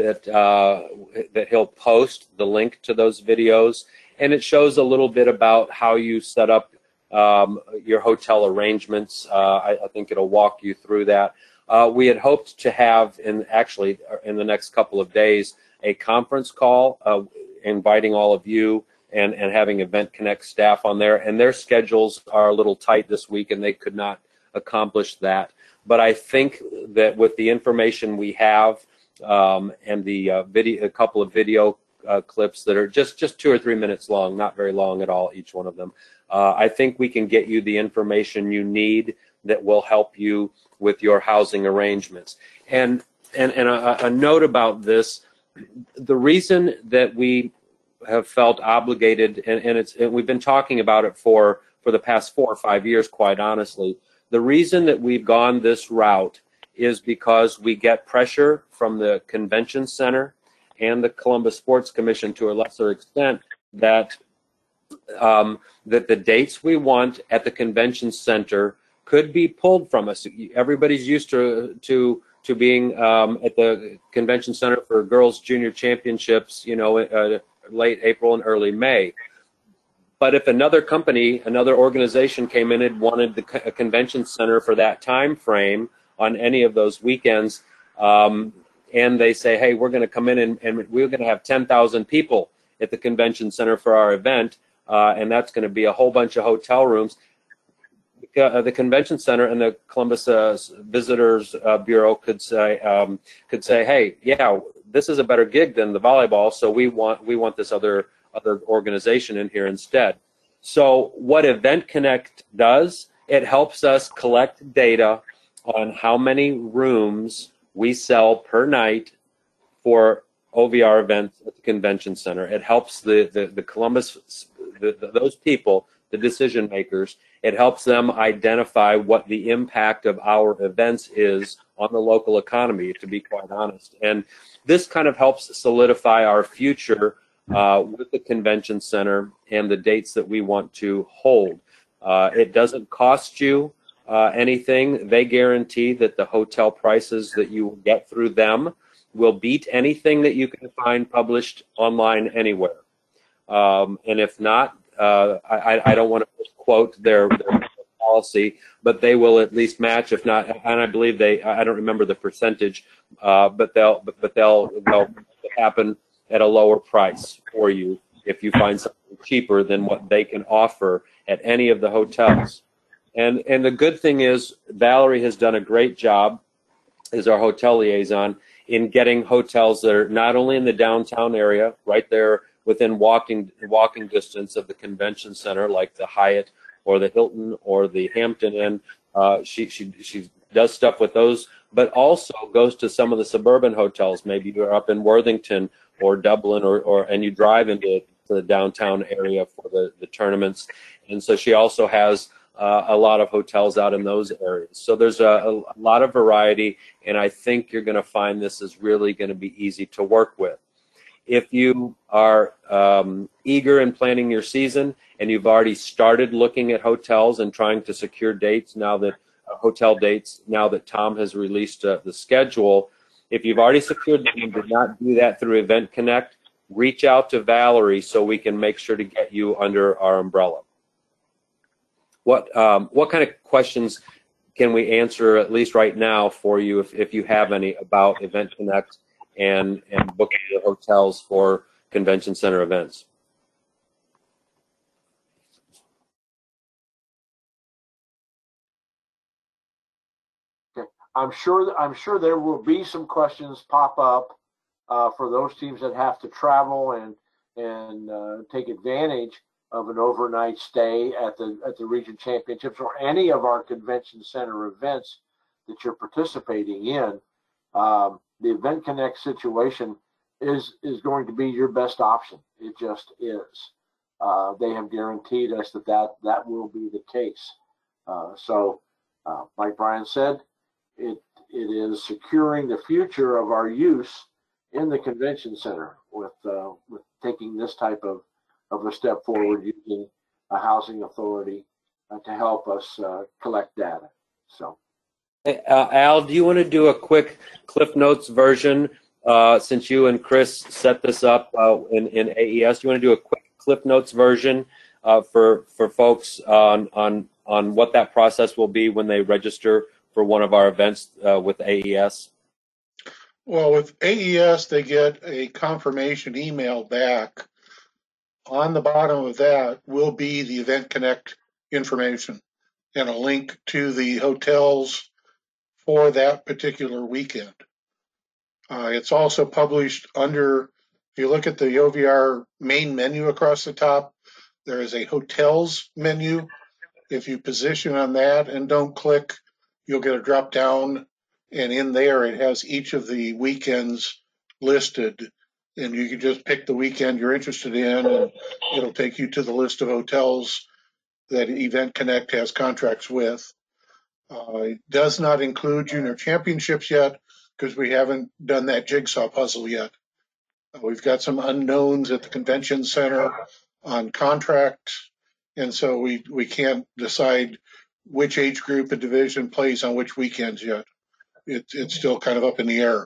Speaker 6: that he'll post the link to those videos, and it shows a little bit about how you set up your hotel arrangements. I think it'll walk you through that. We had hoped to have, in the next couple of days, a conference call inviting all of you and having Event Connect staff on there. And their schedules are a little tight this week, and they could not accomplish that. But I think that with the information we have and the a couple of video clips that are just 2 or 3 minutes long, not very long at all, each one of them, I think we can get you the information you need that will help you with your housing arrangements. And a note about this, the reason that we have felt obligated, and we've been talking about it for the past 4 or 5 years, quite honestly, the reason that we've gone this route is because we get pressure from the convention center and the Columbus Sports Commission to a lesser extent that that the dates we want at the convention center could be pulled from us. Everybody's used to being at the convention center for girls' junior championships, late April and early May. But if another company, another organization came in and wanted a convention center for that time frame on any of those weekends, and they say, hey, we're going to come in and we're going to have 10,000 people at the convention center for our event, and that's going to be a whole bunch of hotel rooms. The convention center and the Columbus Visitors Bureau could say, hey, yeah, this is a better gig than the volleyball, so we want this other organization in here instead. So what Event Connect does, it helps us collect data on how many rooms we sell per night for OVR events at the convention center. It helps the Columbus, those people, the decision makers, it helps them identify what the impact of our events is on the local economy, to be quite honest. And this kind of helps solidify our future with the convention center and the dates that we want to hold. It doesn't cost you anything. They guarantee that the hotel prices that you will get through them will beat anything that you can find published online anywhere. And if not, I don't want to quote their policy, but they will at least match, if not, and I believe I don't remember the percentage, but they'll happen at a lower price for you if you find something cheaper than what they can offer at any of the hotels. And the good thing is Valerie has done a great job as our hotel liaison in getting hotels that are not only in the downtown area, right there within walking distance of the convention center, like the Hyatt or the Hilton or the Hampton Inn. She does stuff with those, but also goes to some of the suburban hotels. Maybe you're up in Worthington or Dublin, and you drive into the downtown area for the tournaments. And so she also has a lot of hotels out in those areas. So there's a lot of variety, and I think you're going to find this is really going to be easy to work with. If you are eager in planning your season and you've already started looking at hotels and trying to secure dates hotel dates now that Tom has released the schedule, if you've already secured them and did not do that through Event Connect, reach out to Valerie so we can make sure to get you under our umbrella. What kind of questions can we answer, at least right now, for you, if you have any, about Event Connect and booking the hotels for convention center events?
Speaker 1: Okay. I'm sure there will be some questions pop up for those teams that have to travel and take advantage of an overnight stay at the region championships or any of our convention center events that you're participating in. The Event Connect situation is going to be your best option. It just is. They have guaranteed us that will be the case. So, like Brian said, it is securing the future of our use in the convention center with taking this type of a step forward, using a housing authority to help us collect data. So.
Speaker 6: Al, do you want to do a quick Cliff Notes version since you and Chris set this up in AES? Do you want to do a quick Cliff Notes version for folks on what that process will be when they register for one of our events with AES?
Speaker 2: Well, with AES, they get a confirmation email back. On the bottom of that will be the Event Connect information and a link to the hotels for that particular weekend. It's also published under, if you look at the OVR main menu across the top, there is a hotels menu. If you position on that and don't click, you'll get a drop down, and in there it has each of the weekends listed, and you can just pick the weekend you're interested in, and it'll take you to the list of hotels that Event Connect has contracts with. It does not include junior championships yet because we haven't done that jigsaw puzzle yet. We've got some unknowns at the convention center on contracts, and so we can't decide which age group and division plays on which weekends yet. It's still kind of up in the air.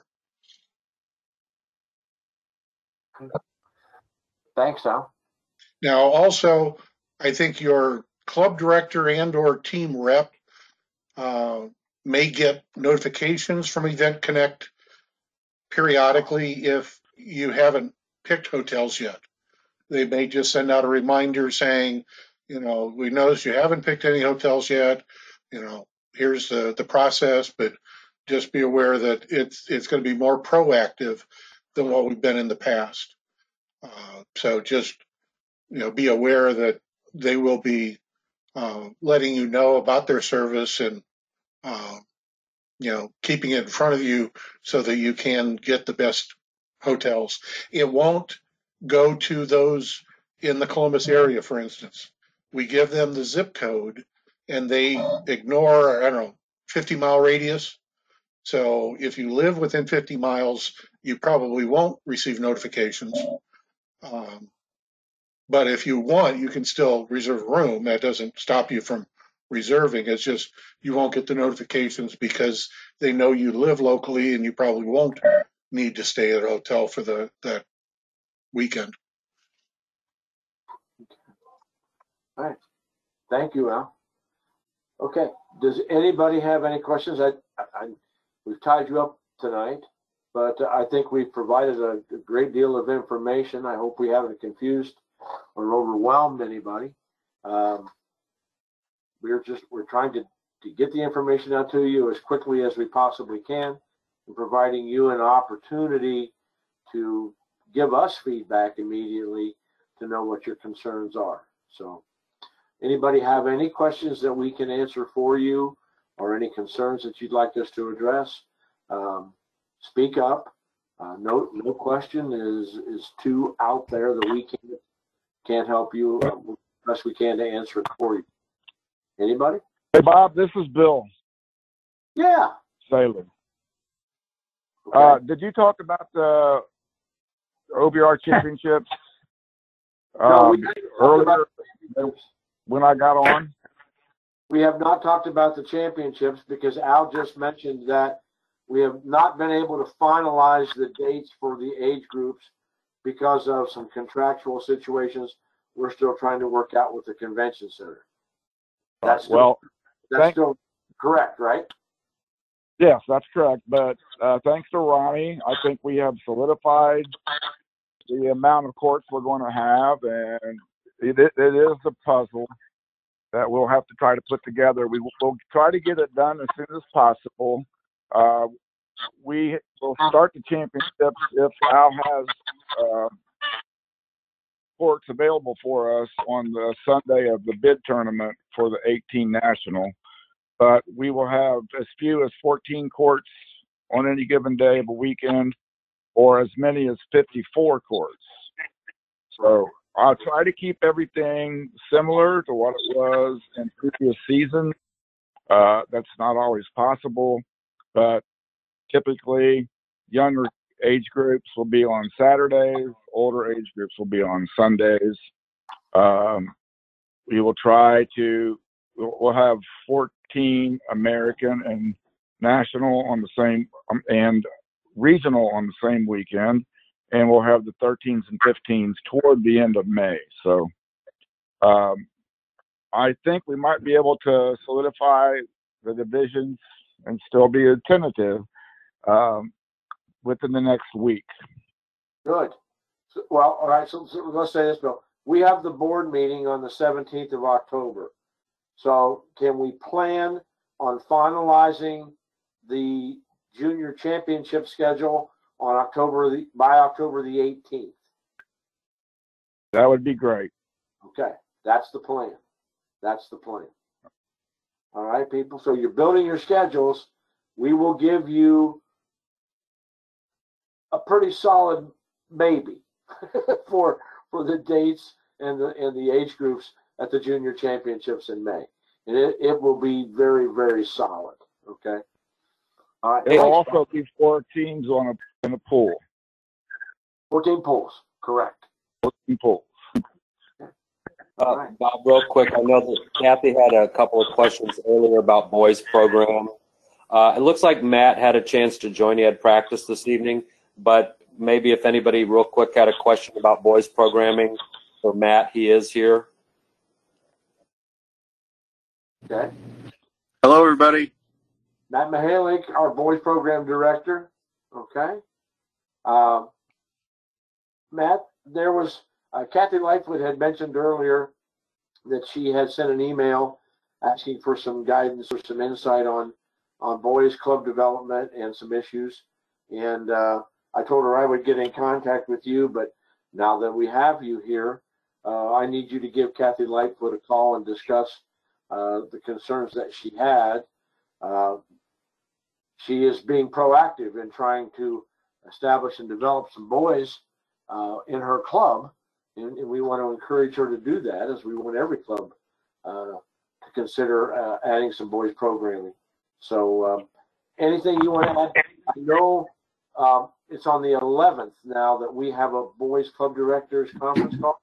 Speaker 1: Thanks, Al.
Speaker 2: Now, also, I think your club director and or team rep may get notifications from Event Connect periodically if you haven't picked hotels yet. They may just send out a reminder saying, we noticed you haven't picked any hotels yet. Here's the process, but just be aware that it's going to be more proactive than what we've been in the past. So just, be aware that they will be letting you know about their service and keeping it in front of you so that you can get the best hotels. It won't go to those in the Columbus area, for instance. We give them the zip code and they ignore, 50-mile radius. So if you live within 50 miles, you probably won't receive notifications. But if you want, you can still reserve a room. That doesn't stop you from reserving. It's just you won't get the notifications because they know you live locally and you probably won't need to stay at a hotel for that weekend.
Speaker 1: All right. Thank you, Al. Okay. Does anybody have any questions? We've tied you up tonight, but I think we've provided a great deal of information. I hope we haven't confused or overwhelmed anybody. We're trying to get the information out to you as quickly as we possibly can, and providing you an opportunity to give us feedback immediately to know what your concerns are. So anybody have any questions that we can answer for you, or any concerns that you'd like us to address? Speak up. No question is too out there that we can't help you as best we can to answer it for you. Anybody?
Speaker 4: Hey, Bob, this is Bill.
Speaker 1: Yeah.
Speaker 4: Saylor.
Speaker 1: Okay.
Speaker 4: Did you talk about the OBR championships
Speaker 1: No, we
Speaker 4: earlier when I got on?
Speaker 1: We have not talked about the championships because Al just mentioned that we have not been able to finalize the dates for the age groups because of some contractual situations we're still trying to work out with the convention center. That's still correct, right?
Speaker 4: Yes, that's correct. But thanks to Ronnie, I think we have solidified the amount of courts we're going to have, and it is a puzzle that we'll have to try to put together. We will try to get it done as soon as possible. We will start the championships if Al has courts available for us on the Sunday of the bid tournament for the 18 National. But we will have as few as 14 courts on any given day of a weekend, or as many as 54 courts. So I'll try to keep everything similar to what it was in previous seasons. That's not always possible, but typically younger age groups will be on Saturdays, older age groups will be on Sundays. We will try to, we'll have 14 American and national on the same, and regional on the same weekend, and we'll have the 13s and 15s toward the end of May. So I think we might be able to solidify the divisions and still be a tentative within the next week.
Speaker 1: Good. So, well, all right. So let's say this, Bill. We have the board meeting on the 17th of October. So can we plan on finalizing the junior championship schedule on by October the 18th?
Speaker 4: That would be great.
Speaker 1: Okay. That's the plan. That's the plan. All right, people. So you're building your schedules. We will give you a pretty solid maybe for the dates and the age groups at the junior championships in May. And it will be very, very solid. Okay. All right.
Speaker 4: It'll also be 4 teams in a pool.
Speaker 1: 14 pools, correct.
Speaker 4: 14 pools.
Speaker 1: Right.
Speaker 6: Bob, real quick, I know that Kathy had a couple of questions earlier about boys program. It looks like Matt had a chance to join you at practice this evening, but maybe if anybody real quick had a question about boys programming for Matt, he is here.
Speaker 1: Okay.
Speaker 12: Hello, everybody.
Speaker 1: Matt Mihalik, our boys program director. Okay. Matt, there was Kathy Lightfoot had mentioned earlier that she had sent an email asking for some guidance or some insight on boys club development and some issues. And I told her I would get in contact with you, but now that we have you here, I need you to give Kathy Lightfoot a call and discuss the concerns that she had. She is being proactive in trying to establish and develop some boys in her club, and we want to encourage her to do that, as we want every club to consider adding some boys programming. So anything you want to add? I know it's on the 11th now that we have a boys club directors conference call.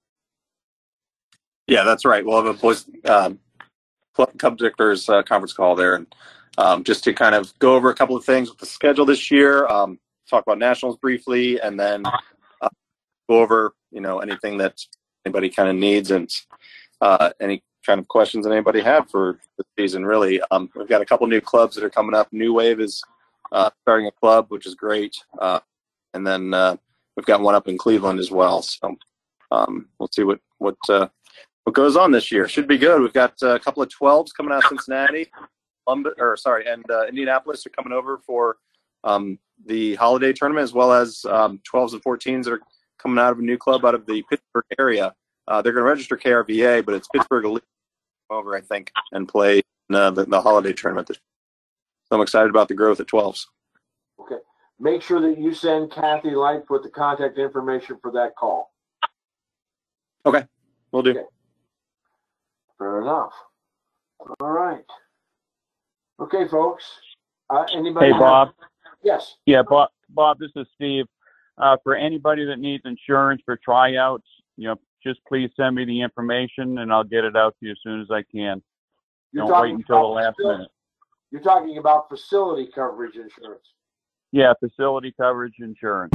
Speaker 12: Yeah, that's right. We'll have a boys club directors conference call there, and just to kind of go over a couple of things with the schedule this year, talk about nationals briefly, and then go over anything that anybody kind of needs, and any kind of questions that anybody have for the season. Really, we've got a couple new clubs that are coming up. New Wave is starting a club, which is great, and then we've got one up in Cleveland as well. So we'll see what goes on this year. Should be good. We've got a couple of 12s coming out of Cincinnati, and Indianapolis are coming over for the holiday tournament, as well as 12s and 14s that are coming out of a new club out of the Pittsburgh area. They're going to register KRVA, but it's Pittsburgh Elite over, I think, and play in the holiday tournament this year. So I'm excited about the growth at 12s.
Speaker 1: Okay. Make sure that you send Kathy Lightfoot the contact information for that call.
Speaker 12: Okay, will do.
Speaker 1: Okay. Fair enough. All right. Okay, folks. Anybody?
Speaker 8: Hey, Bob.
Speaker 1: Yes.
Speaker 8: Yeah, Bob, this is Steve. For anybody that needs insurance for tryouts, just please send me the information and I'll get it out to you as soon as I can. Don't wait until the last minute.
Speaker 1: You're talking about facility coverage insurance.
Speaker 8: Yeah, facility coverage insurance.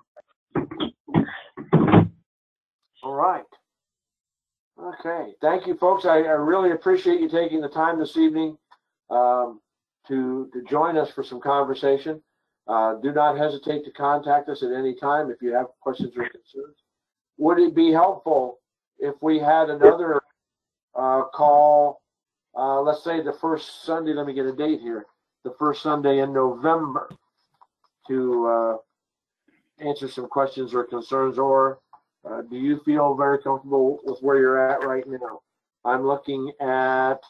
Speaker 1: All right. Okay. Thank you, folks. I really appreciate you taking the time this evening to join us for some conversation. Do not hesitate to contact us at any time if you have questions or concerns. Would it be helpful if we had another call, let's say the first Sunday, let me get a date here, the first Sunday in November, to answer some questions or concerns, or do you feel very comfortable with where you're at right now? I'm looking at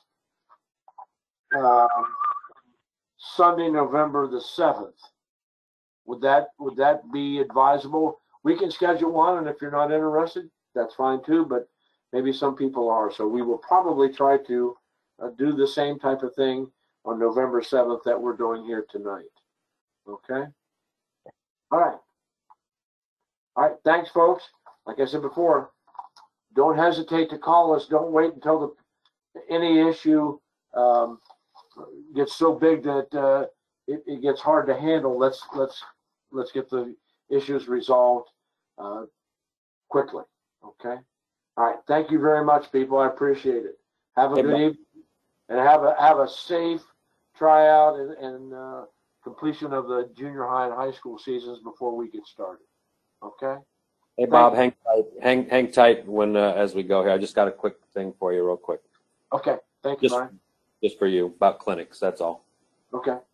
Speaker 1: Sunday, November the 7th. Would that be advisable? We can schedule one, and if you're not interested, that's fine too, but maybe some people are. So we will probably try to do the same type of thing on November 7th that we're doing here tonight. Okay? All right. All right. Thanks, folks. Like I said before, don't hesitate to call us. Don't wait until any issue gets so big that it gets hard to handle. Let's get the issues resolved quickly. Okay. All right. Thank you very much, people. I appreciate it. Have a good evening, and have a safe tryout and completion of the junior high and high school seasons before we get started. Okay.
Speaker 6: Hey, Bob, hang tight. Hang tight when as we go here. I just got a quick thing for you, real quick.
Speaker 1: Okay. Thank you, Brian.
Speaker 6: Just for you about clinics. That's all.
Speaker 1: Okay.